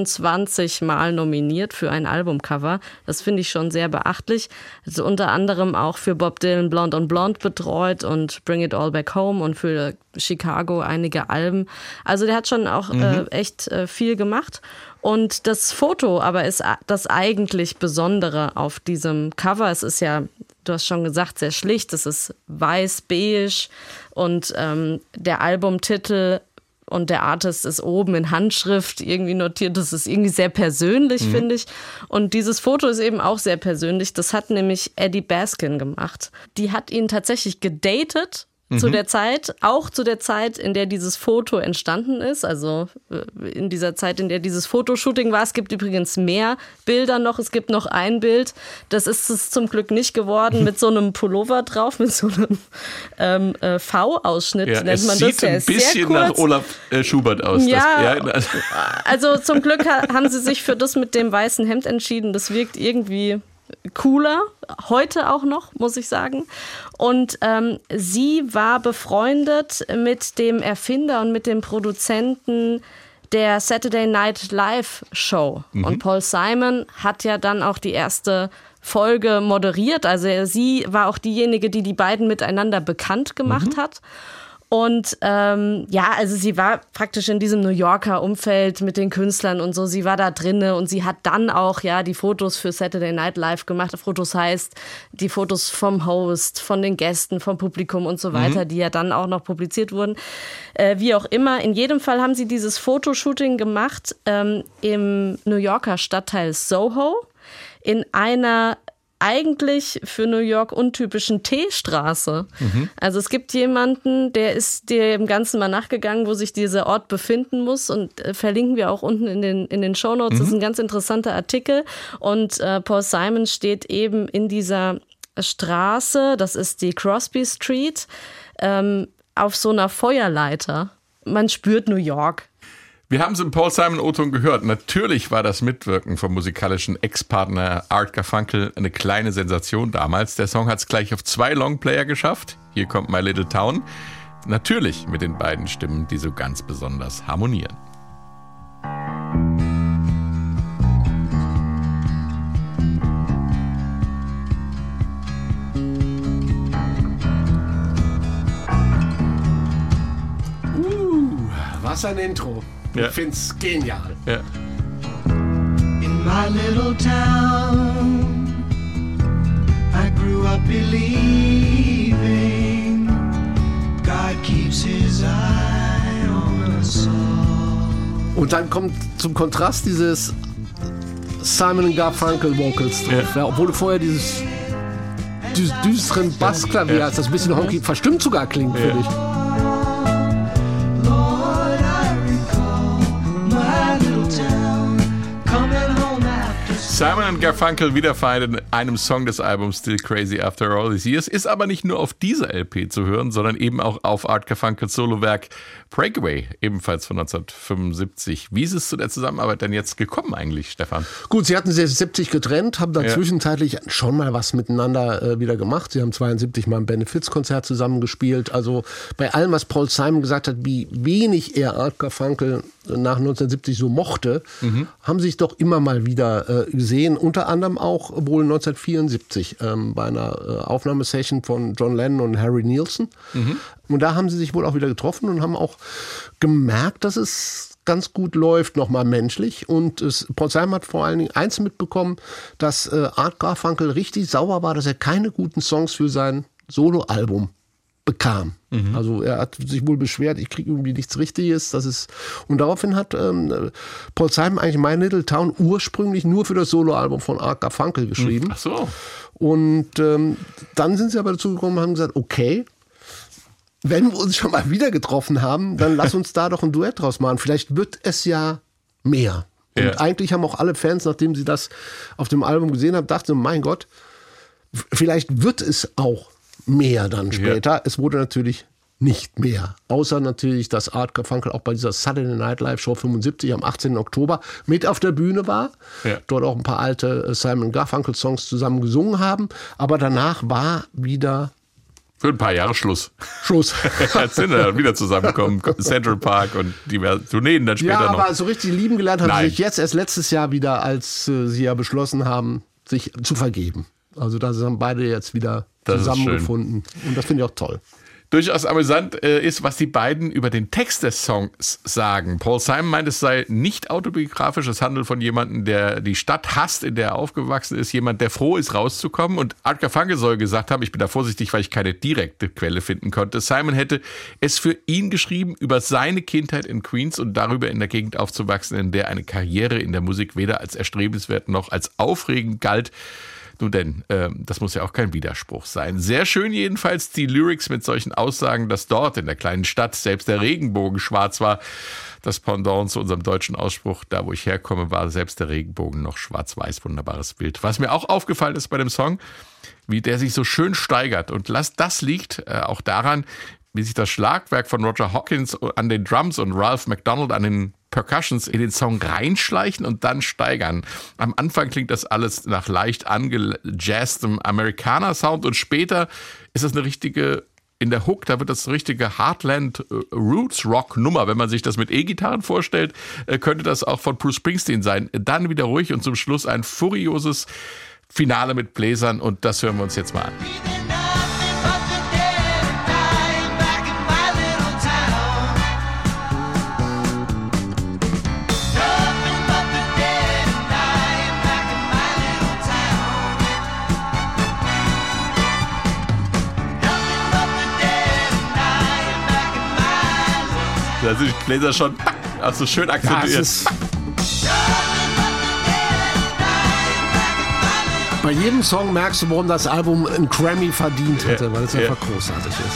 26 Mal nominiert für ein Albumcover. Das finde ich schon sehr beachtlich. Also unter anderem auch für Bob Dylan Blonde on Blonde betreut und Bring It All Back Home und für Chicago einige Alben. Also der hat schon auch echt viel gemacht. Und das Foto aber ist das eigentlich Besondere auf diesem Cover. Es ist ja, du hast schon gesagt, sehr schlicht. Es ist weiß-beige und der Albumtitel und der Artist ist oben in Handschrift irgendwie notiert. Das ist irgendwie sehr persönlich, finde ich. Und dieses Foto ist eben auch sehr persönlich. Das hat nämlich Eddie Baskin gemacht. Die hat ihn tatsächlich gedatet. Zu der Zeit, auch zu der Zeit, in der dieses Foto entstanden ist, also in dieser Zeit, in der dieses Fotoshooting war. Es gibt übrigens mehr Bilder noch, es gibt noch ein Bild, das ist es zum Glück nicht geworden, mit so einem Pullover drauf, mit so einem V-Ausschnitt, nennt man das. Sieht ein bisschen nach Olaf Schubert aus. Ja, also zum Glück haben sie sich für das mit dem weißen Hemd entschieden, das wirkt irgendwie cooler, heute auch noch, muss ich sagen. Und sie war befreundet mit dem Erfinder und mit dem Produzenten der Saturday Night Live Show. Und Paul Simon hat ja dann auch die erste Folge moderiert. Also sie war auch diejenige, die die beiden miteinander bekannt gemacht hat. Und also sie war praktisch in diesem New Yorker Umfeld mit den Künstlern und so. Sie war da drinne und sie hat dann auch die Fotos für Saturday Night Live gemacht. Fotos heißt die Fotos vom Host, von den Gästen, vom Publikum und so weiter, die ja dann auch noch publiziert wurden. Wie auch immer, in jedem Fall haben sie dieses Fotoshooting gemacht im New Yorker Stadtteil Soho in einer eigentlich für New York untypischen T-Straße. Also es gibt jemanden, der ist dem Ganzen mal nachgegangen, wo sich dieser Ort befinden muss und verlinken wir auch unten in den Shownotes. Das ist ein ganz interessanter Artikel und Paul Simon steht eben in dieser Straße, das ist die Crosby Street, auf so einer Feuerleiter. Man spürt New York. Wir haben es im Paul Simon O-Ton gehört. Natürlich war das Mitwirken vom musikalischen Ex-Partner Art Garfunkel eine kleine Sensation damals. Der Song hat es gleich auf 2 Longplayer geschafft. Hier kommt My Little Town. Natürlich mit den beiden Stimmen, die so ganz besonders harmonieren. Was ein Intro. Ich find's genial. Ja. In my little town, I grew up believing God keeps his eye on us all. Und dann kommt zum Kontrast dieses Simon & Garfunkel Vocals drauf. Ja, obwohl du vorher dieses düsteren Bassklavier hast, das ein bisschen honky, verstimmt sogar klingt, finde ich. Simon & Garfunkel wieder vereint in einem Song des Albums Still Crazy After All These Years, ist aber nicht nur auf dieser LP zu hören, sondern eben auch auf Art Garfunkels Solowerk Breakaway, ebenfalls von 1975. Wie ist es zu der Zusammenarbeit denn jetzt gekommen eigentlich, Stefan? Gut, sie hatten sich 70 getrennt, haben dann zwischenzeitlich schon mal was miteinander wieder gemacht. Sie haben 72 mal ein Benefizkonzert zusammengespielt. Also bei allem, was Paul Simon gesagt hat, wie wenig er Art Garfunkel nach 1970 so mochte, haben sich doch immer mal wieder gesehen. Unter anderem auch wohl 1974 bei einer Aufnahmesession von John Lennon und Harry Nilsson. Und da haben sie sich wohl auch wieder getroffen und haben auch gemerkt, dass es ganz gut läuft, nochmal menschlich. Und Paul Simon hat vor allen Dingen eins mitbekommen, dass Art Garfunkel richtig sauer war, dass er keine guten Songs für sein Soloalbum bekam. Also er hat sich wohl beschwert, ich kriege irgendwie nichts Richtiges. Und daraufhin hat Paul Simon eigentlich My Little Town ursprünglich nur für das Soloalbum von Art Garfunkel geschrieben. Ach so. Und dann sind sie aber dazu gekommen und haben gesagt, okay, wenn wir uns schon mal wieder getroffen haben, dann lass uns da doch ein Duett draus machen. Vielleicht wird es ja mehr. Und eigentlich haben auch alle Fans, nachdem sie das auf dem Album gesehen haben, dachten, mein Gott, vielleicht wird es auch mehr dann später. Ja. Es wurde natürlich nicht mehr. Außer natürlich, dass Art Garfunkel auch bei dieser Saturday Night Live Show 75 am 18. Oktober mit auf der Bühne war. Ja. Dort auch ein paar alte Simon Garfunkel Songs zusammen gesungen haben. Aber danach war wieder... Für ein paar Jahre Schluss. Jetzt sind wir dann wieder zusammengekommen. Central Park und diverse Tourneen dann später noch. Ja, aber so richtig lieben gelernt haben sie sich jetzt erst letztes Jahr wieder, als sie ja beschlossen haben, sich zu vergeben. Also da haben beide jetzt wieder zusammengefunden. Und das finde ich auch toll. Durchaus amüsant ist, was die beiden über den Text des Songs sagen. Paul Simon meint, es sei nicht autobiografisch. Es handelt von jemandem, der die Stadt hasst, in der er aufgewachsen ist. Jemand, der froh ist, rauszukommen. Und Art Garfunkel soll gesagt haben, ich bin da vorsichtig, weil ich keine direkte Quelle finden konnte. Simon hätte es für ihn geschrieben über seine Kindheit in Queens und darüber in der Gegend aufzuwachsen, in der eine Karriere in der Musik weder als erstrebenswert noch als aufregend galt. Nun denn, das muss ja auch kein Widerspruch sein. Sehr schön jedenfalls die Lyrics mit solchen Aussagen, dass dort in der kleinen Stadt selbst der Regenbogen schwarz war. Das Pendant zu unserem deutschen Ausspruch, da wo ich herkomme, war selbst der Regenbogen noch schwarz-weiß. Wunderbares Bild. Was mir auch aufgefallen ist bei dem Song, wie der sich so schön steigert. Und das liegt auch daran, wie sich das Schlagwerk von Roger Hawkins an den Drums und Ralph McDonald an den Percussions in den Song reinschleichen und dann steigern. Am Anfang klingt das alles nach leicht angejazztem Amerikaner-Sound und später ist es eine richtige, in der Hook, da wird das eine richtige Heartland-Roots-Rock-Nummer. Wenn man sich das mit E-Gitarren vorstellt, könnte das auch von Bruce Springsteen sein. Dann wieder ruhig und zum Schluss ein furioses Finale mit Bläsern und das hören wir uns jetzt mal an. Da sind die Bläser schon also schön akzentuiert. Bei jedem Song merkst du, warum das Album einen Grammy verdient hätte, weil es einfach großartig ist.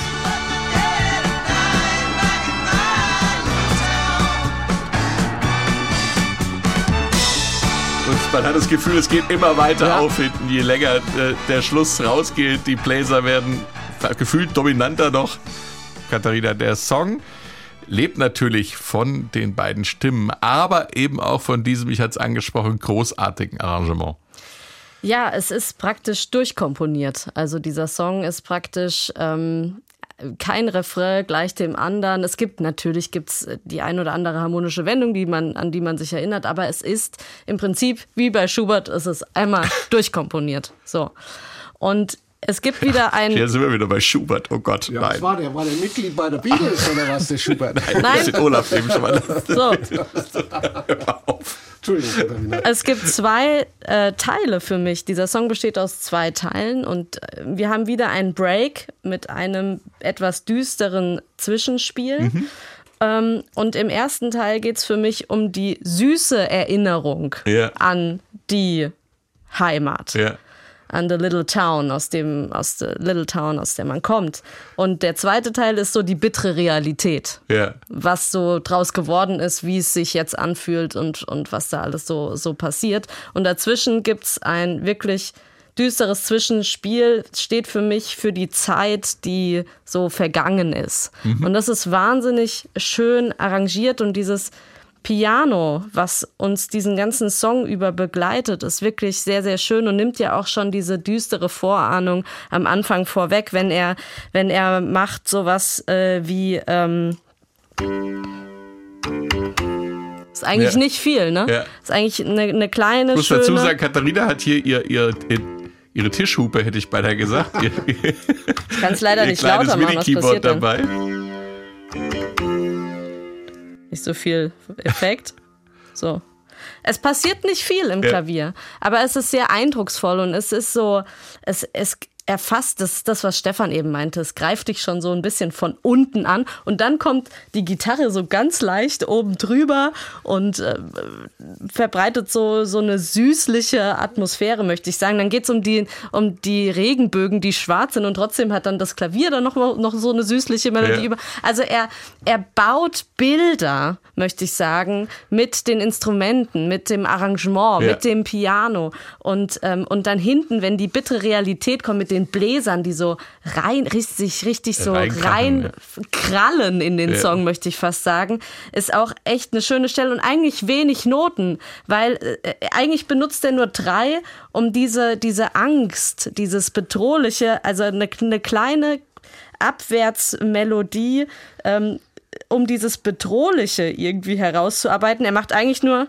Und man hat das Gefühl, es geht immer weiter auf hinten, je länger der Schluss rausgeht. Die Bläser werden gefühlt dominanter noch. Katharina, der Song lebt natürlich von den beiden Stimmen, aber eben auch von diesem, ich hatte es angesprochen, großartigen Arrangement. Ja, es ist praktisch durchkomponiert. Also dieser Song ist praktisch kein Refrain gleich dem anderen. Gibt's die ein oder andere harmonische Wendung, an die man sich erinnert, aber es ist im Prinzip wie bei Schubert, es ist einmal durchkomponiert. So. Und es gibt wieder ein... Hier sind wir wieder bei Schubert, oh Gott, ja, nein. War der Mitglied bei der Beatles oder was, der Schubert? Nein. Den Olaf eben schon mal. So. Hör auf. Entschuldigung. Es gibt 2 Teile für mich. Dieser Song besteht aus 2 Teilen und wir haben wieder einen Break mit einem etwas düsteren Zwischenspiel. Und im ersten Teil geht es für mich um die süße Erinnerung an die Heimat. Ja. An the little town, aus der man kommt. Und der zweite Teil ist so die bittere Realität. Ja. Was so draus geworden ist, wie es sich jetzt anfühlt und was da alles so passiert. Und dazwischen gibt's ein wirklich düsteres Zwischenspiel, steht für mich für die Zeit, die so vergangen ist. Und das ist wahnsinnig schön arrangiert und dieses Piano, was uns diesen ganzen Song über begleitet, ist wirklich sehr, sehr schön und nimmt ja auch schon diese düstere Vorahnung am Anfang vorweg, wenn er macht sowas wie ist eigentlich nicht viel, ne? Ja. Ist eigentlich eine kleine, schöne... Ich muss dazu sagen, Katharina hat hier ihre Tischhupe, hätte ich beinahe gesagt. Ich kann es leider nicht lauter machen, was passiert dabei. nicht so viel Effekt. So. Es passiert nicht viel im Klavier, aber es ist sehr eindrucksvoll und es ist so, es erfasst das, was Stefan eben meinte. Es greift dich schon so ein bisschen von unten an und dann kommt die Gitarre so ganz leicht oben drüber und verbreitet so eine süßliche Atmosphäre, möchte ich sagen. Dann geht es um die Regenbögen, die schwarz sind und trotzdem hat dann das Klavier dann noch so eine süßliche Melodie über. Also er baut Bilder, möchte ich sagen, mit den Instrumenten, mit dem Arrangement, mit dem Piano und dann hinten, wenn die bittere Realität kommt, mit den Bläsern, die so richtig so reinkrallen in den Song, möchte ich fast sagen, ist auch echt eine schöne Stelle und eigentlich wenig Noten, weil eigentlich benutzt er nur 3, um diese Angst, dieses Bedrohliche, also eine kleine Abwärtsmelodie, um dieses Bedrohliche irgendwie herauszuarbeiten. Er macht eigentlich nur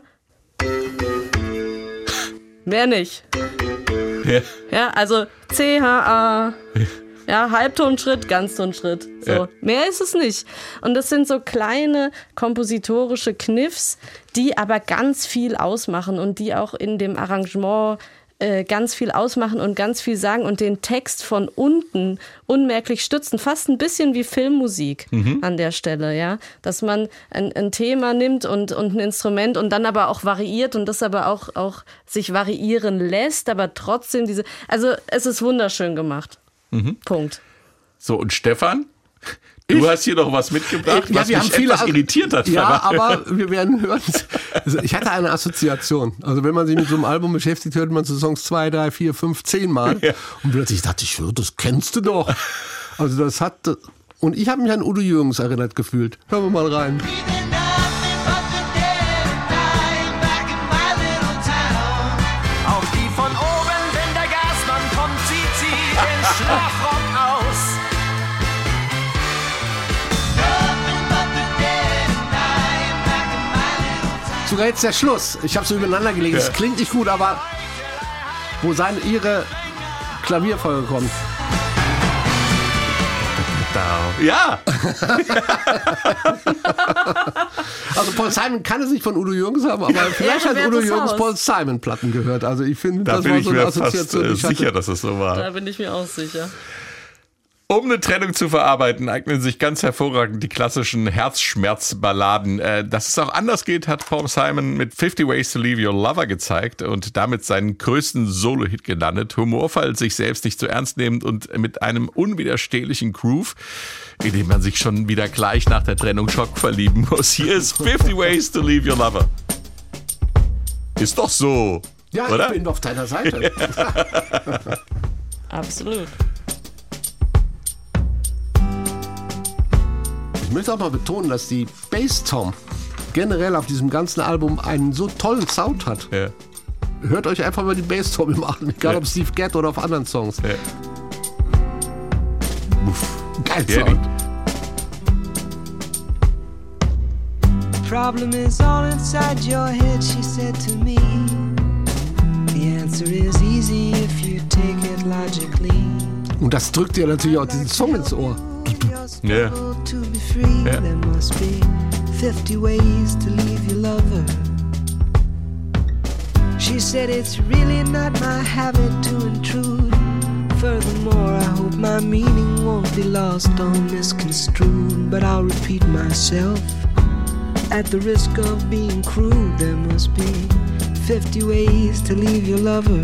mehr nicht. Ja, also C, H, A, Halbtonschritt, Ganztonschritt. So. Mehr ist es nicht. Und das sind so kleine kompositorische Kniffs, die aber ganz viel ausmachen und die auch in dem Arrangement ganz viel ausmachen und ganz viel sagen und den Text von unten unmerklich stützen. Fast ein bisschen wie Filmmusik an der Stelle, ja. Dass man ein Thema nimmt und ein Instrument und dann aber auch variiert und das aber auch sich variieren lässt, aber trotzdem also es ist wunderschön gemacht. Punkt. So, und Stefan? Du hast hier noch was mitgebracht, was mich etwas irritiert hat. Ja, aber wir werden hören. Also ich hatte eine Assoziation. Also wenn man sich mit so einem Album beschäftigt, hört man so Songs 2, 3, 4, 5, 10 Mal. Ja. Und plötzlich dachte ich, das kennst du doch. Also und ich habe mich an Udo Jürgens erinnert gefühlt. Hören wir mal rein. Auf die von oben, wenn der Gasmann kommt, zieht sie den Schlafrock aus. Sogar jetzt der Schluss. Ich habe so übereinander gelegt. Es klingt nicht gut, aber wo ihre Klavierfolge kommt. Ja! Also Paul Simon kann es nicht von Udo Jürgens haben, aber vielleicht hat Udo Jürgens Paul Simon Platten gehört. Also ich finde, das war so eine Assoziation. Da bin ich mir fast sicher, dass es so war. Da bin ich mir auch sicher. Um eine Trennung zu verarbeiten, eignen sich ganz hervorragend die klassischen Herzschmerzballaden. Dass es auch anders geht, hat Paul Simon mit 50 Ways to Leave Your Lover gezeigt und damit seinen größten Solo-Hit gelandet. Humorvoll, sich selbst nicht zu ernst nehmend und mit einem unwiderstehlichen Groove, in dem man sich schon wieder gleich nach der Trennung Schock verlieben muss. Hier ist 50 Ways to Leave Your Lover. Ist doch so, ja, oder? Ich bin auf deiner Seite. Absolut. Ich möchte auch mal betonen, dass die Bass-Tom generell auf diesem ganzen Album einen so tollen Sound hat. Ja. Hört euch einfach mal die Bass-Tom im an, egal ob Steve Gadd oder auf anderen Songs. Ja. Geil Ja, Sound. Problem is all inside your head, she said to me. The answer is easy if you take it logically. Und das drückt dir natürlich auch diesen Song ins Ohr. Ja. To be free, there must be 50 ways to leave your lover. She said it's really not my habit to intrude. Furthermore, I hope my meaning won't be lost or misconstrued. But I'll repeat myself. At the risk of being crude, there must be 50 ways to leave your lover.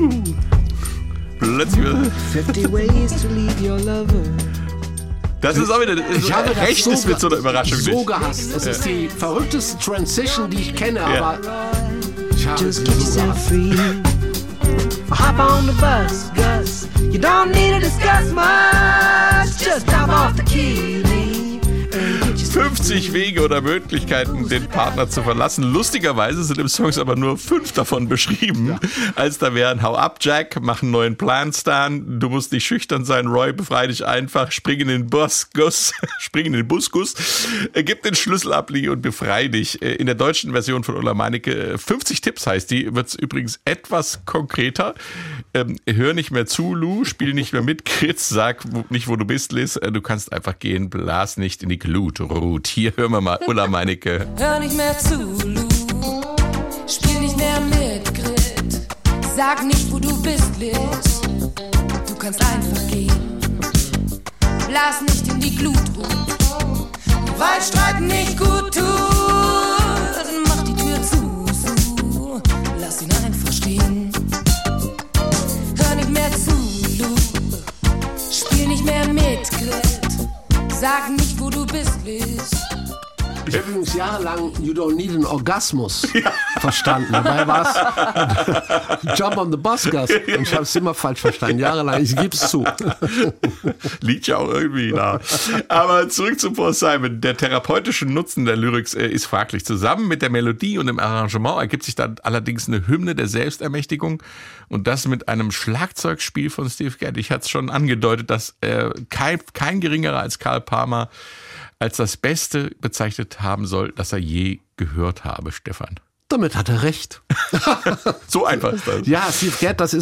50 ways to leave your lover. Das ist auch wieder Ich habe das recht ist mit so einer Überraschung so nicht. gehasst. Es ist die verrückteste Transition, die ich kenne, aber ich habe Just sie get so yourself gehasst. free. Hop on the bus, Gus. You don't need to discuss much. Just drop off the key, leave, and get yourself 50 Wege oder Möglichkeiten, den Partner zu verlassen. Lustigerweise sind im Songs aber nur 5 davon beschrieben. Als da wären: Hau ab, Jack, mach einen neuen Plan, Stan, du musst nicht schüchtern sein, Roy, befrei dich einfach, spring in den Bus, Gus, gib den Schlüssel ab, Lee, und befrei dich. In der deutschen Version von Ulla Meinecke, 50 Tipps heißt die, wird es übrigens etwas konkreter. Hör nicht mehr zu, Lou, spiel nicht mehr mit, Kritz, sag nicht, wo du bist, Liz, du kannst einfach gehen, blas nicht in die Glut, Ruhe. gut. Hier hören wir mal Ulla Meinecke. Hör nicht mehr zu, Lou. Spiel nicht mehr mit, Grit. Sag nicht, wo du bist, Liz. Du kannst einfach gehen. Blas nicht in die Glut rum. Weil Streiten nicht gut tut. Dann mach die Tür zu. Lass ihn einfach stehen. Hör nicht mehr zu, Lou. Spiel nicht mehr mit, Grit. Sag nicht, wo du bist, Liz. Ich habe übrigens jahrelang You Don't Need an Orgasmus verstanden. Dabei war es Jump on the Bus, Gus. Und ich habe es immer falsch verstanden. Jahrelang, ich gebe es zu. Liegt ja auch irgendwie nah. Aber zurück zu Paul Simon. Der therapeutische Nutzen der Lyrics ist fraglich. Zusammen mit der Melodie und dem Arrangement ergibt sich dann allerdings eine Hymne der Selbstermächtigung. Und das mit einem Schlagzeugspiel von Steve Gadd. Ich hatte es schon angedeutet, dass kein geringerer als Carl Palmer als das Beste bezeichnet haben soll, das er je gehört habe, Stefan. Damit hat er recht. So einfach ist das. Ja, Steve Gadd, das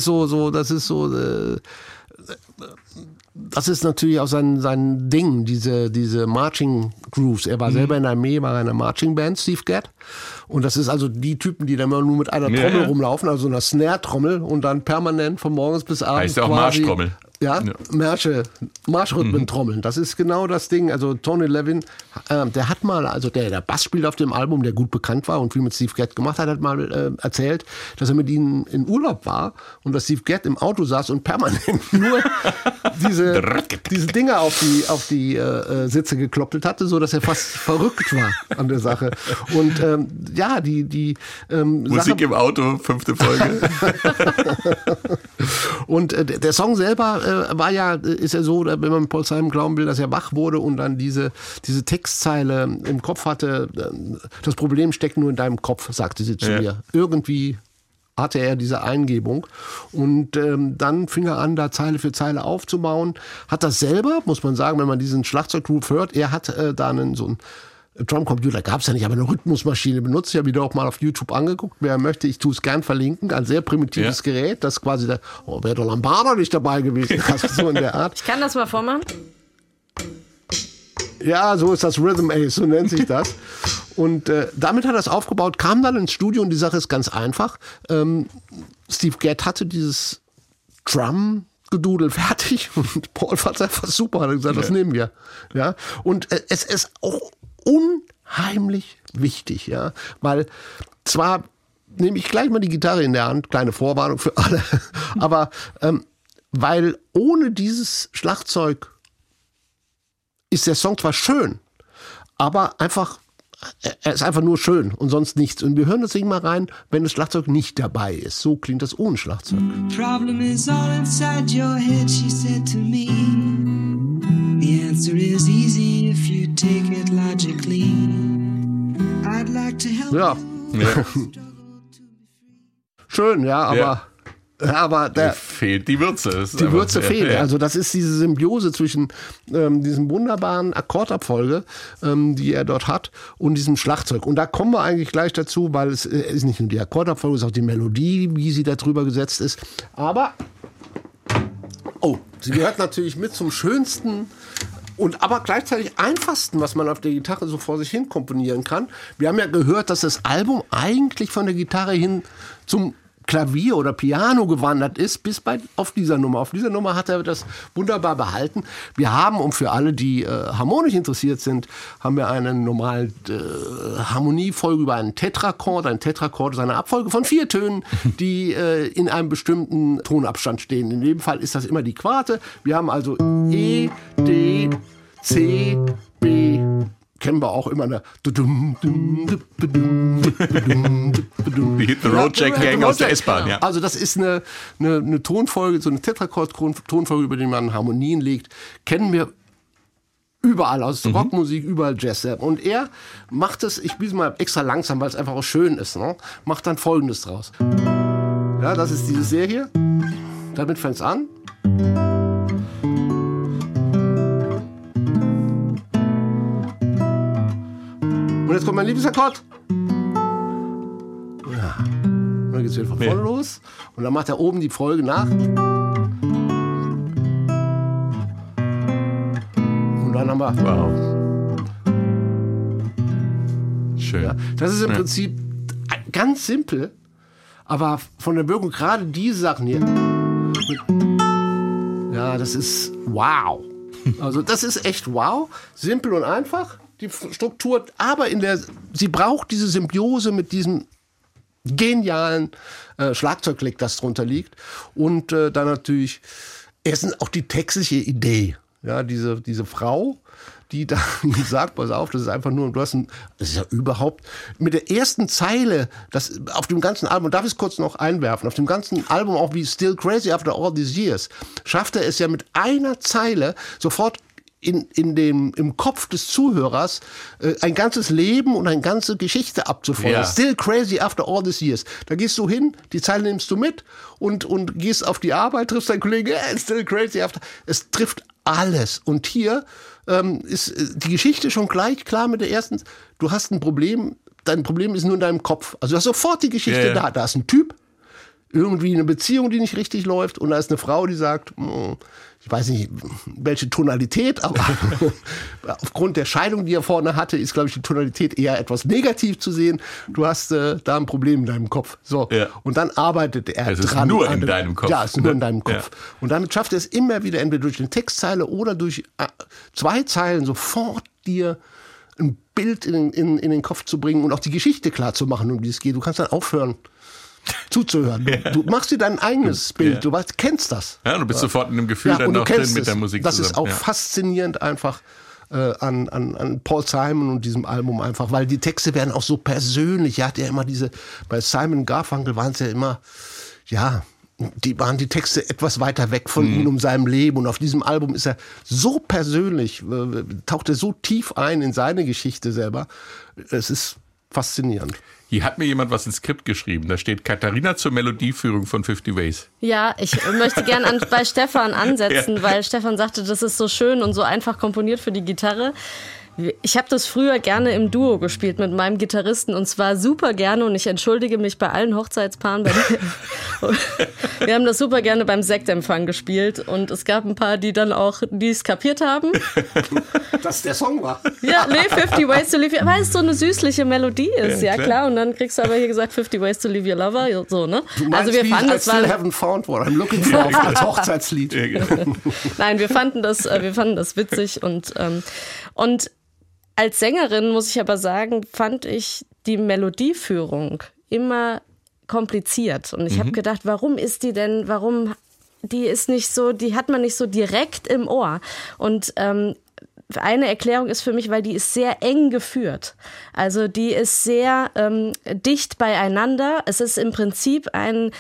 ist natürlich auch sein Ding, diese Marching Grooves. Er war selber in der Armee, war in einer Marching Band, Steve Gadd. Und das ist also die Typen, die dann immer nur mit einer Trommel rumlaufen, also einer Snare-Trommel und dann permanent von morgens bis abends. Heißt ja auch Marschtrommel. Ja, Marschrhythmen trommeln. Das ist genau das Ding. Also Tony Levin, der hat mal, also der Bass spielt auf dem Album, der gut bekannt war und viel mit Steve Gadd gemacht hat, hat mal erzählt, dass er mit ihnen in Urlaub war und dass Steve Gadd im Auto saß und permanent nur diese Dinger auf die Sitze gekloppelt hatte, so dass er fast verrückt war an der Sache. Und die Musik im Auto, 5. Folge. Und der Song selber ist ja so, wenn man Paul Simon glauben will, dass er wach wurde und dann diese Textzeile im Kopf hatte. Das Problem steckt nur in deinem Kopf, sagte sie zu mir. Irgendwie hatte er diese Eingebung und dann fing er an, da Zeile für Zeile aufzubauen. Hat das selber, muss man sagen, wenn man diesen Schlagzeuggroove hört, er hat da so ein Drumcomputer gab es ja nicht, aber eine Rhythmusmaschine benutzt. Ich habe die doch mal auf YouTube angeguckt. Wer möchte, ich tue es gern verlinken. Ein sehr primitives Gerät, das quasi wäre der Lombardo nicht dabei gewesen. So in der Art. Ich kann das mal vormachen. Ja, so ist das Rhythm Ace, so nennt sich das. Und damit hat er es aufgebaut, kam dann ins Studio und die Sache ist ganz einfach. Steve Gadd hatte dieses Drum-Gedudel fertig und Paul fand es einfach super. Hat gesagt, das nehmen wir. Ja? Und es ist auch unheimlich wichtig, ja, weil zwar nehme ich gleich mal die Gitarre in der Hand, kleine Vorwarnung für alle, aber weil ohne dieses Schlagzeug ist der Song zwar schön, aber er ist einfach nur schön und sonst nichts. Und wir hören das Ding mal rein, wenn das Schlagzeug nicht dabei ist. So klingt das ohne Schlagzeug. Problem is all inside your head, she said to me. The answer is easy if you take it logically. I'd like to help you. Schön, ja, aber fehlt die Würze. Die Würze fehlt. Also das ist diese Symbiose zwischen diesem wunderbaren Akkordabfolge, die er dort hat, und diesem Schlagzeug. Und da kommen wir eigentlich gleich dazu, weil es ist nicht nur die Akkordabfolge, es ist auch die Melodie, wie sie da drüber gesetzt ist. Aber sie gehört natürlich mit zum schönsten und aber gleichzeitig einfachsten, was man auf der Gitarre so vor sich hin komponieren kann. Wir haben ja gehört, dass das Album eigentlich von der Gitarre hin zum Klavier oder Piano gewandert ist, bis auf dieser Nummer. Auf dieser Nummer hat er das wunderbar behalten. Wir haben, und für alle, die harmonisch interessiert sind, haben wir eine normale Harmoniefolge über einen Tetrachord. Ein Tetrachord ist eine Abfolge von 4 Tönen, die in einem bestimmten Tonabstand stehen. In dem Fall ist das immer die Quarte. Wir haben also E, D, C, B. Kennen wir auch immer eine die Hit the Road Jack Gang aus der S-Bahn, ja. Also das ist eine Tonfolge, so eine Tetrachord-Tonfolge, über die man Harmonien legt. Kennen wir überall aus Rockmusik, überall Jazz. Und er macht es, ich spiele es mal extra langsam, weil es einfach auch schön ist, ne? Macht dann Folgendes draus. Ja, das ist dieses sehr hier. Damit fängt es an. Und jetzt kommt mein Lieblingsakkord. Ja. Und dann geht es wieder von vorne los. Und dann macht er oben die Folge nach. Und dann haben wir. Wow. Schön. Ja, das ist im Prinzip ganz simpel, aber von der Wirkung gerade diese Sachen hier. Ja, das ist wow. Also das ist echt wow. Simpel und einfach, die Struktur, aber sie braucht diese Symbiose mit diesem genialen Schlagzeugklick, das drunter liegt. Und dann natürlich erstens auch die textliche Idee. Ja, diese Frau, die da sagt, pass auf, das ist einfach nur, das ist ja überhaupt, mit der ersten Zeile, das auf dem ganzen Album, darf ich es kurz noch einwerfen, auf dem ganzen Album, auch wie Still Crazy After All These Years, schafft er es ja mit einer Zeile sofort im Kopf des Zuhörers ein ganzes Leben und eine ganze Geschichte abzufeuern. Ja. Still crazy after all these years. Da gehst du hin, die Zeile nimmst du mit und gehst auf die Arbeit, triffst deinen Kollegen, still crazy after. Es trifft alles. Und hier ist die Geschichte schon gleich klar mit der ersten. Du hast ein Problem, dein Problem ist nur in deinem Kopf. Also du hast sofort die Geschichte da. Da ist ein Typ, irgendwie eine Beziehung, die nicht richtig läuft, und da ist eine Frau, die sagt, ich weiß nicht, welche Tonalität, aber aufgrund der Scheidung, die er vorne hatte, ist, glaube ich, die Tonalität eher etwas negativ zu sehen. Du hast da ein Problem in deinem Kopf. So. Ja. Und dann arbeitet er es dran. Es ist nur in deinem Kopf. Ja, es ist nur in deinem Kopf. Ja. Und damit schafft er es immer wieder, entweder durch eine Textzeile oder durch 2 Zeilen sofort dir ein Bild in den Kopf zu bringen und auch die Geschichte klar zu machen, um die es geht. Du kannst dann aufhören zuzuhören. Du machst dir dein eigenes Bild, du kennst das. Ja, du bist sofort in dem Gefühl dann noch drin mit der Musik das zusammen. Das ist auch faszinierend einfach an Paul Simon und diesem Album einfach, weil die Texte werden auch so persönlich. Er hat ja immer bei Simon Garfunkel waren es ja immer, waren die Texte etwas weiter weg von ihm, seinem Leben. Und auf diesem Album ist er so persönlich, taucht er so tief ein in seine Geschichte selber. Es ist faszinierend. Hier hat mir jemand was ins Skript geschrieben. Da steht Katharina zur Melodieführung von 50 Ways. Ja, ich möchte gerne bei Stefan ansetzen, weil Stefan sagte, das ist so schön und so einfach komponiert für die Gitarre. Ich habe das früher gerne im Duo gespielt mit meinem Gitarristen, und zwar super gerne, und ich entschuldige mich bei allen Hochzeitspaaren. Wir haben das super gerne beim Sektempfang gespielt, und es gab ein paar, die es kapiert haben. Dass der Song war. Ja, 50 Ways to Leave Your Lover, weil es so eine süßliche Melodie ist, ja klar. Und dann kriegst du aber hier gesagt 50 Ways to Leave Your Lover, so, ne? Du meinst, also wir fanden, das war haven't found what I'm looking for als Hochzeitslied. Nein, wir fanden das witzig und als Sängerin, muss ich aber sagen, fand ich die Melodieführung immer kompliziert. Und ich habe gedacht, die hat man nicht so direkt im Ohr. Und eine Erklärung ist für mich, weil die ist sehr eng geführt. Also die ist sehr dicht beieinander. Es ist im Prinzip ein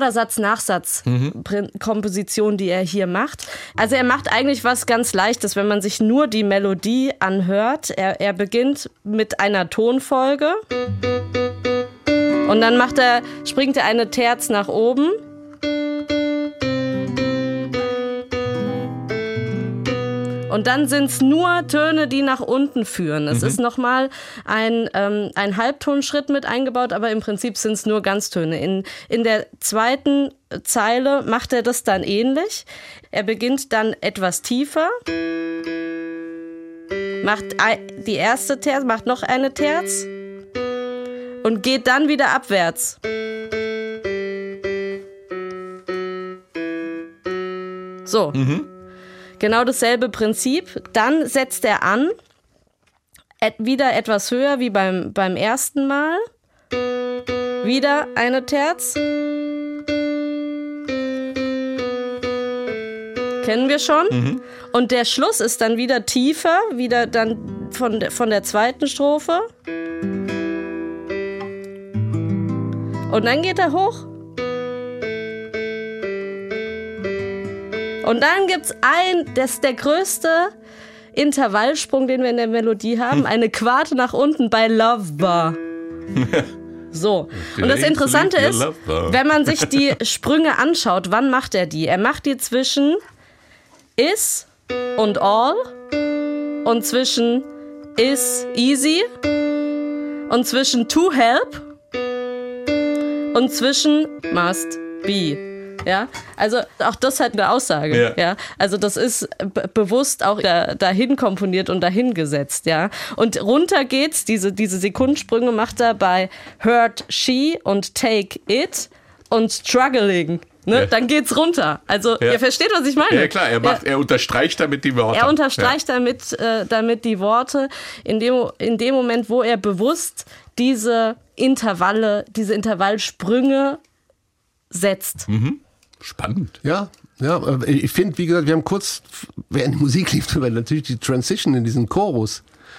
Vordersatz-Nachsatz-Komposition, die er hier macht. Also er macht eigentlich was ganz Leichtes, wenn man sich nur die Melodie anhört. Er beginnt mit einer Tonfolge und dann springt er eine Terz nach oben. Und dann sind es nur Töne, die nach unten führen. Es ist nochmal ein Halbtonschritt mit eingebaut, aber im Prinzip sind es nur Ganztöne. In der zweiten Zeile macht er das dann ähnlich. Er beginnt dann etwas tiefer, macht die erste Terz, macht noch eine Terz und geht dann wieder abwärts. So. Genau dasselbe Prinzip. Dann setzt er an, wieder etwas höher wie beim ersten Mal. Wieder eine Terz. Kennen wir schon. Und der Schluss ist dann wieder tiefer, wieder dann von der zweiten Strophe. Und dann geht er hoch. Und dann gibt's das ist der größte Intervallsprung, den wir in der Melodie haben, eine Quarte nach unten bei Love Bar. So. Und das Interessante ist, wenn man sich die Sprünge anschaut, wann macht er die? Er macht die zwischen Is und All und zwischen Is Easy und zwischen To Help und zwischen Must Be. Ja, also auch das hat eine Aussage. Ja. Also das ist bewusst auch dahin komponiert und dahin gesetzt. Ja. Und runter geht's, diese Sekundensprünge macht er bei Hurt She und Take It und Struggling. Ne? Ja. Dann geht's runter. Also ihr versteht, was ich meine. Ja klar, er unterstreicht damit die Worte. Er unterstreicht damit die Worte in dem Moment, wo er bewusst diese Intervallsprünge setzt. Mhm. Spannend. Ja, ich finde, wie gesagt, wir haben kurz, während die Musik lief, natürlich die Transition in diesen Chorus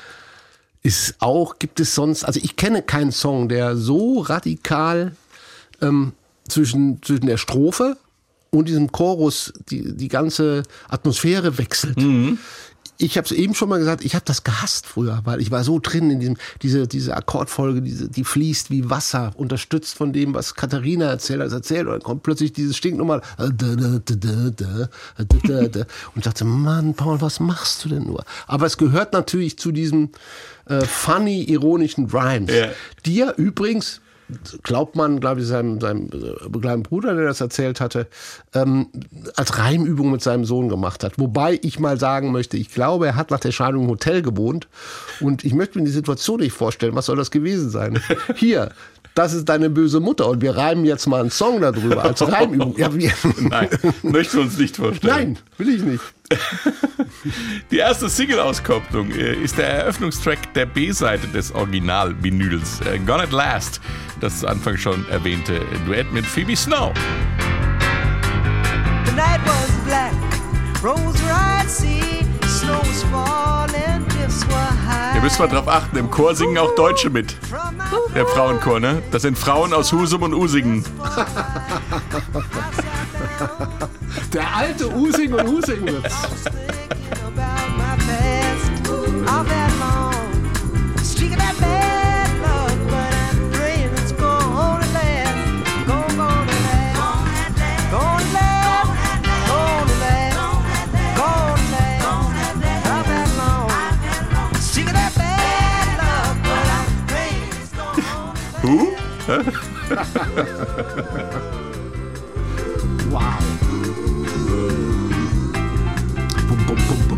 gibt es sonst, also ich kenne keinen Song, der so radikal zwischen der Strophe und diesem Chorus die ganze Atmosphäre wechselt. Mhm. Ich habe es eben schon mal gesagt, ich habe das gehasst früher, weil ich war so drin in diese Akkordfolge, die fließt wie Wasser, unterstützt von dem, was Katharina erzählt. Und dann kommt plötzlich dieses Stinknormal und ich dachte, Mann, Paul, was machst du denn nur? Aber es gehört natürlich zu diesem funny, ironischen Rhymes, die ja übrigens, glaubt man, glaube ich, seinem kleinen Bruder, der das erzählt hatte, als Reimübung mit seinem Sohn gemacht hat. Wobei ich mal sagen möchte, ich glaube, er hat nach der Scheidung im Hotel gewohnt und ich möchte mir die Situation nicht vorstellen, was soll das gewesen sein? Hier, das ist deine böse Mutter und wir reimen jetzt mal einen Song darüber als Reimübung. Ja, nein, möchten wir uns nicht vorstellen. Nein, will ich nicht. Die erste Single-Auskopplung ist der Eröffnungstrack der B-Seite des Original-Vinyls, Gone at Last, das zu Anfang schon erwähnte Duett mit Phoebe Snow. The night was black, roads were at sea, snow was falling, cliffs were high. Ihr müsst mal drauf achten, im Chor singen auch Deutsche mit. Der Frauenchor, ne? Das sind Frauen aus Husum und Usingen. Der alte Using und Using-Witz. Wow. Bum, bum, bum, bum.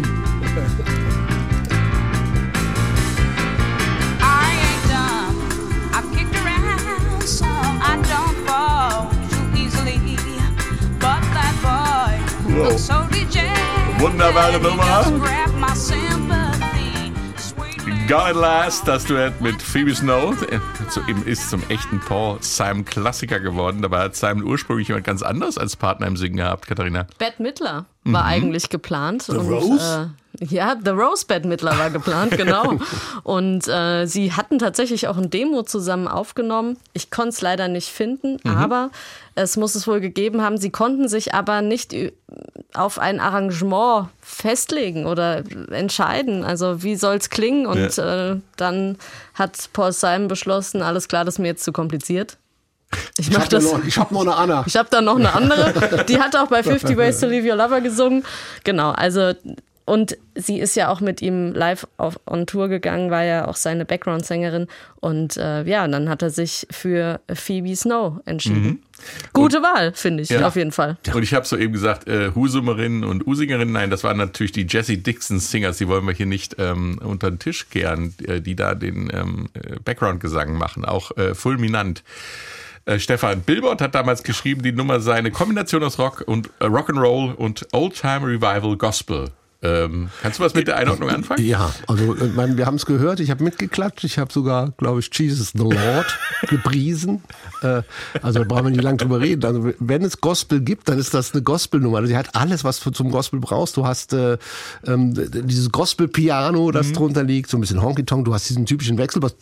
I ain't dumb. I've kicked around some. I don't fall too easily. But that boy looks so dejected. Wunderbare Nummer. Just grab my sympathy. Gone at Last, das Duett mit Phoebe Snow, ist zum echten Paul Simon Klassiker geworden. Dabei hat Simon ursprünglich jemand ganz anderes als Partner im Singen gehabt, Katharina. Bette Midler war eigentlich geplant. The Rose? The Rose Bette Midler war geplant, genau. Und sie hatten tatsächlich auch ein Demo zusammen aufgenommen. Ich konnte es leider nicht finden, aber es muss es wohl gegeben haben. Sie konnten sich aber nicht auf ein Arrangement festlegen oder entscheiden. Also wie soll es klingen? Und dann hat Paul Simon beschlossen, alles klar, das ist mir jetzt zu kompliziert. Ich habe noch eine Anna. Ich habe da noch eine andere. Die hat auch bei 50 Ways to Leave Your Lover gesungen. Genau, also und sie ist ja auch mit ihm live on Tour gegangen, war ja auch seine Background-Sängerin. Und dann hat er sich für Phoebe Snow entschieden. Gute Wahl, finde ich, auf jeden Fall. Und ich habe soeben gesagt, Husumerinnen und Usingerinnen, nein, das waren natürlich die Jessie Dixon Singers, die wollen wir hier nicht unter den Tisch kehren, die da den Background-Gesang machen, auch fulminant. Stefan, Billboard hat damals geschrieben, die Nummer sei eine Kombination aus Rock'n'Roll und Old-Time Revival Gospel. Kannst du was mit der Einordnung anfangen? Ja, also wir haben es gehört, ich habe mitgeklatscht, ich habe sogar, glaube ich, Jesus the Lord gepriesen. Also da brauchen wir nicht lange drüber reden. Also wenn es Gospel gibt, dann ist das eine Gospelnummer. Also sie hat alles, was du zum Gospel brauchst. Du hast dieses Gospel-Piano, das drunter liegt, so ein bisschen Honky-Tonk. Du hast diesen typischen Wechsel, was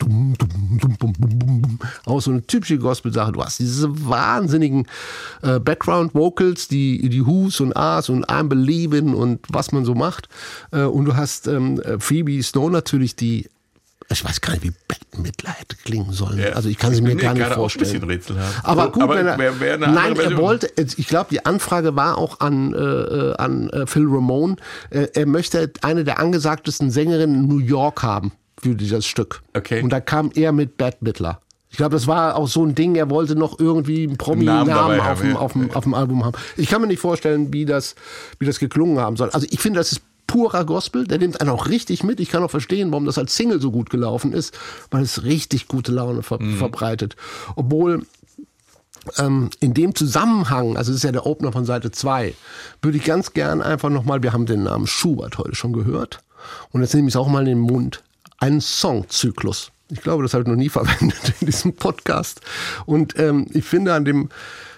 auch so eine typische Gospel-Sache. Du hast diese wahnsinnigen Background-Vocals, die Who's und A's und I'm Believin' und was man so macht. Und du hast Phoebe Snow natürlich, die, ich weiß gar nicht, wie Bette Midler hätte klingen sollen. Ja. Also ich kann sie mir gar nicht vorstellen. Auch ein bisschen Rätsel haben. Aber gut, nein, er wollte, ich glaube, die Anfrage war auch an Phil Ramone. Er möchte eine der angesagtesten Sängerinnen in New York haben für dieses Stück. Okay. Und da kam er mit Bette Midler. Ich glaube, das war auch so ein Ding, er wollte noch irgendwie einen Promi-Namen auf dem Album haben. Ich kann mir nicht vorstellen, wie das geklungen haben soll. Also ich finde, das ist purer Gospel, der nimmt einen auch richtig mit. Ich kann auch verstehen, warum das als Single so gut gelaufen ist, weil es richtig gute Laune verbreitet. Obwohl in dem Zusammenhang, also das ist ja der Opener von Seite 2, würde ich ganz gern einfach nochmal, wir haben den Namen Schubert heute schon gehört und jetzt nehme ich es auch mal in den Mund, einen Songzyklus. Ich glaube, das habe ich noch nie verwendet in diesem Podcast. Und ich finde an dem,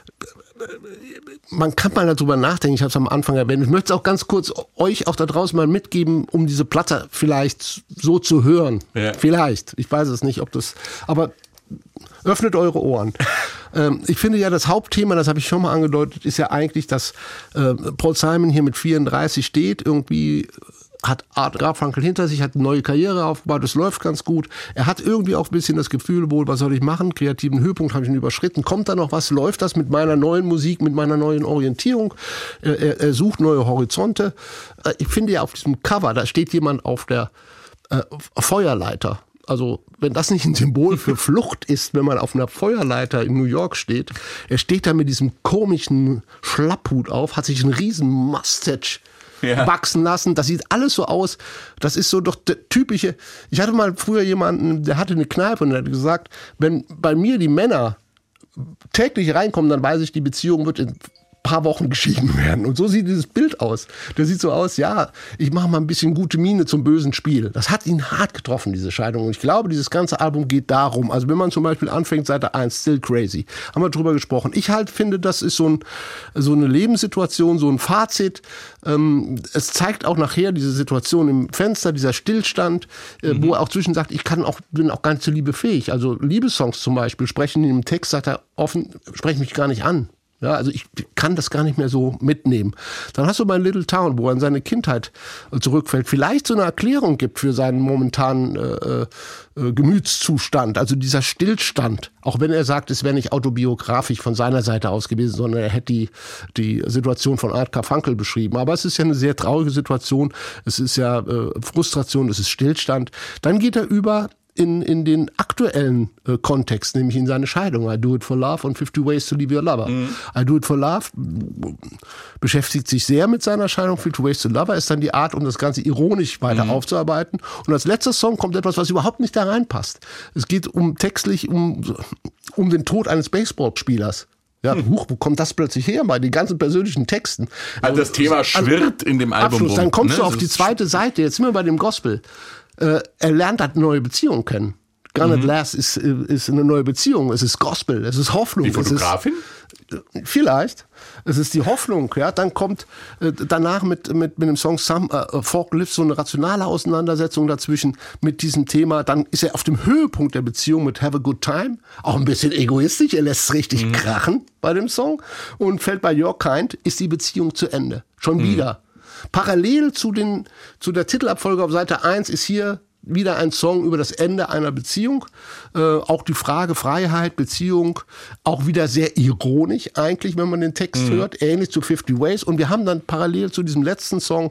man kann mal darüber nachdenken, ich habe es am Anfang erwähnt, ich möchte es auch ganz kurz euch auch da draußen mal mitgeben, um diese Platte vielleicht so zu hören. Ja. Vielleicht, ich weiß es nicht, ob das, aber öffnet eure Ohren. Ich finde ja, das Hauptthema, das habe ich schon mal angedeutet, ist ja eigentlich, dass Paul Simon hier mit 34 steht, irgendwie hat Art Garfunkel hinter sich, hat eine neue Karriere aufgebaut, das läuft ganz gut. Er hat irgendwie auch ein bisschen das Gefühl, wohl, was soll ich machen? Kreativen Höhepunkt habe ich ihn überschritten. Kommt da noch was? Läuft das mit meiner neuen Musik, mit meiner neuen Orientierung? Er sucht neue Horizonte. Ich finde ja auf diesem Cover, da steht jemand auf der Feuerleiter. Also, wenn das nicht ein Symbol für Flucht ist, wenn man auf einer Feuerleiter in New York steht, er steht da mit diesem komischen Schlapphut auf, hat sich einen riesen Mustache wachsen lassen. Das sieht alles so aus. Das ist so doch der typische. Ich hatte mal früher jemanden, der hatte eine Kneipe und der hat gesagt, wenn bei mir die Männer täglich reinkommen, dann weiß ich, die Beziehung wird in paar Wochen geschieden werden. Und so sieht dieses Bild aus. Der sieht so aus, ja, ich mache mal ein bisschen gute Miene zum bösen Spiel. Das hat ihn hart getroffen, diese Scheidung. Und ich glaube, dieses ganze Album geht darum. Also wenn man zum Beispiel anfängt, Seite 1, Still Crazy, haben wir drüber gesprochen. Ich halt finde, das ist so eine Lebenssituation, so ein Fazit. Es zeigt auch nachher diese Situation im Fenster, dieser Stillstand, wo er auch zwischen sagt, bin auch gar nicht zur Liebe fähig. Also Liebessongs zum Beispiel sprechen in dem Text, sagt er offen, sprechen mich gar nicht an. Ja, also ich kann das gar nicht mehr so mitnehmen. Dann hast du bei Little Town, wo er in seine Kindheit zurückfällt, vielleicht so eine Erklärung gibt für seinen momentanen Gemütszustand, also dieser Stillstand. Auch wenn er sagt, es wäre nicht autobiografisch von seiner Seite aus gewesen, sondern er hätte die Situation von Art Garfunkel beschrieben. Aber es ist ja eine sehr traurige Situation. Es ist ja Frustration, es ist Stillstand. Dann geht er über in den aktuellen Kontext, nämlich in seine Scheidung. I Do It for Love und 50 Ways to Leave Your Lover. I Do It for Love beschäftigt sich sehr mit seiner Scheidung. 50 Ways to Lover ist dann die Art, um das Ganze ironisch weiter aufzuarbeiten. Und als letzter Song kommt etwas, was überhaupt nicht da reinpasst. Es geht textlich um den Tod eines Baseballspielers. Ja, wo kommt das plötzlich her bei den ganzen persönlichen Texten? Also das Thema schwirrt in dem Album rum. Dann kommst du auf die zweite Seite, jetzt sind wir bei dem Gospel. Er lernt halt eine neue Beziehung kennen. Garnet Lass ist eine neue Beziehung. Es ist Gospel, es ist Hoffnung. Die Fotografin? Vielleicht. Es ist die Hoffnung. Ja, dann kommt danach mit dem Song Forklift so eine rationale Auseinandersetzung dazwischen mit diesem Thema. Dann ist er auf dem Höhepunkt der Beziehung mit Have a Good Time. Auch ein bisschen egoistisch. Er lässt es richtig krachen bei dem Song. Und fällt bei Your Kind, ist die Beziehung zu Ende. Schon wieder. Parallel zu der Titelabfolge auf Seite 1 ist hier wieder ein Song über das Ende einer Beziehung. Auch die Frage Freiheit, Beziehung, auch wieder sehr ironisch eigentlich, wenn man den Text hört, ähnlich zu 50 Ways. Und wir haben dann parallel zu diesem letzten Song,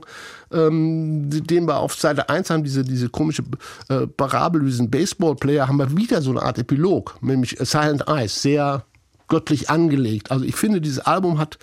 den wir auf Seite 1 haben, diese komische Parabel, diesen Baseballplayer, haben wir wieder so eine Art Epilog, nämlich Silent Eyes, sehr göttlich angelegt. Also ich finde, dieses Album hat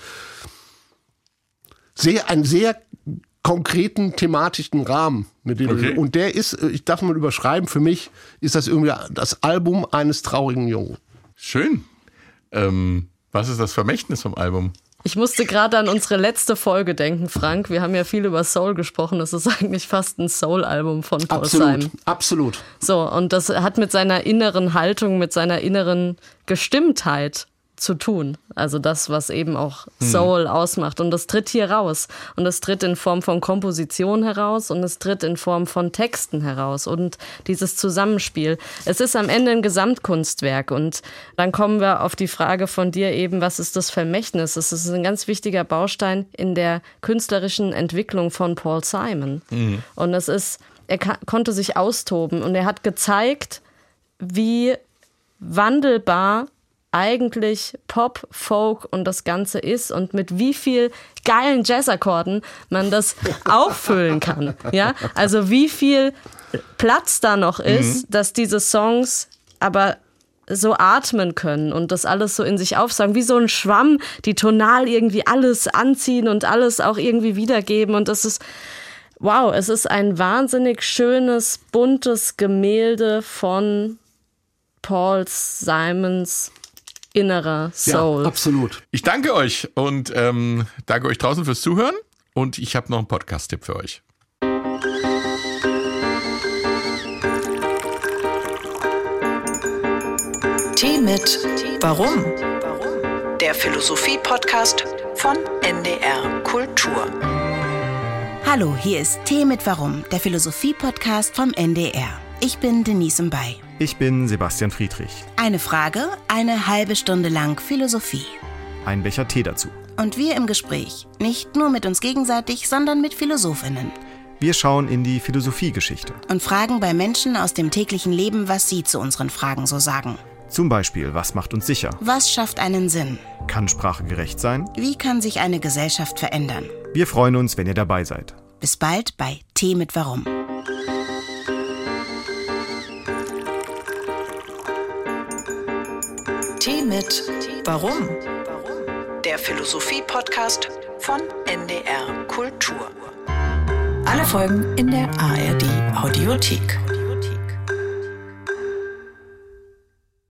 einen sehr konkreten thematischen Rahmen. Und der ist, ich darf mal überschreiben, für mich ist das irgendwie das Album eines traurigen Jungen. Schön. Was ist das Vermächtnis vom Album? Ich musste gerade an unsere letzte Folge denken, Frank. Wir haben ja viel über Soul gesprochen. Das ist eigentlich fast ein Soul-Album von Paul Simon. Absolut. So, und das hat mit seiner inneren Haltung, mit seiner inneren Gestimmtheit zu tun. Also das, was eben auch Soul ausmacht. Und das tritt hier raus. Und das tritt in Form von Komposition heraus und es tritt in Form von Texten heraus. Und dieses Zusammenspiel. Es ist am Ende ein Gesamtkunstwerk. Und dann kommen wir auf die Frage von dir eben, was ist das Vermächtnis? Es ist ein ganz wichtiger Baustein in der künstlerischen Entwicklung von Paul Simon. Und es ist, er konnte sich austoben und er hat gezeigt, wie wandelbar eigentlich Pop, Folk und das Ganze ist und mit wie viel geilen Jazzakkorden man das auffüllen kann. Ja? Also wie viel Platz da noch ist, dass diese Songs aber so atmen können und das alles so in sich aufsaugen, wie so ein Schwamm, die tonal irgendwie alles anziehen und alles auch irgendwie wiedergeben. Und das ist, wow, es ist ein wahnsinnig schönes, buntes Gemälde von Paul Simons innerer Soul. Ja, absolut. Ich danke euch und danke euch draußen fürs Zuhören. Und ich habe noch einen Podcast-Tipp für euch. Tee mit Warum? Der Philosophie-Podcast von NDR Kultur. Hallo, hier ist Tee mit Warum, der Philosophie-Podcast vom NDR. Ich bin Denise Mbay. Ich bin Sebastian Friedrich. Eine Frage, eine halbe Stunde lang Philosophie. Ein Becher Tee dazu. Und wir im Gespräch, nicht nur mit uns gegenseitig, sondern mit PhilosophInnen. Wir schauen in die Philosophiegeschichte. Und fragen bei Menschen aus dem täglichen Leben, was sie zu unseren Fragen so sagen. Zum Beispiel, was macht uns sicher? Was schafft einen Sinn? Kann Sprache gerecht sein? Wie kann sich eine Gesellschaft verändern? Wir freuen uns, wenn ihr dabei seid. Bis bald bei Tee mit Warum. Tee mit Warum? Der Philosophie-Podcast von NDR Kultur. Alle Folgen in der ARD Audiothek.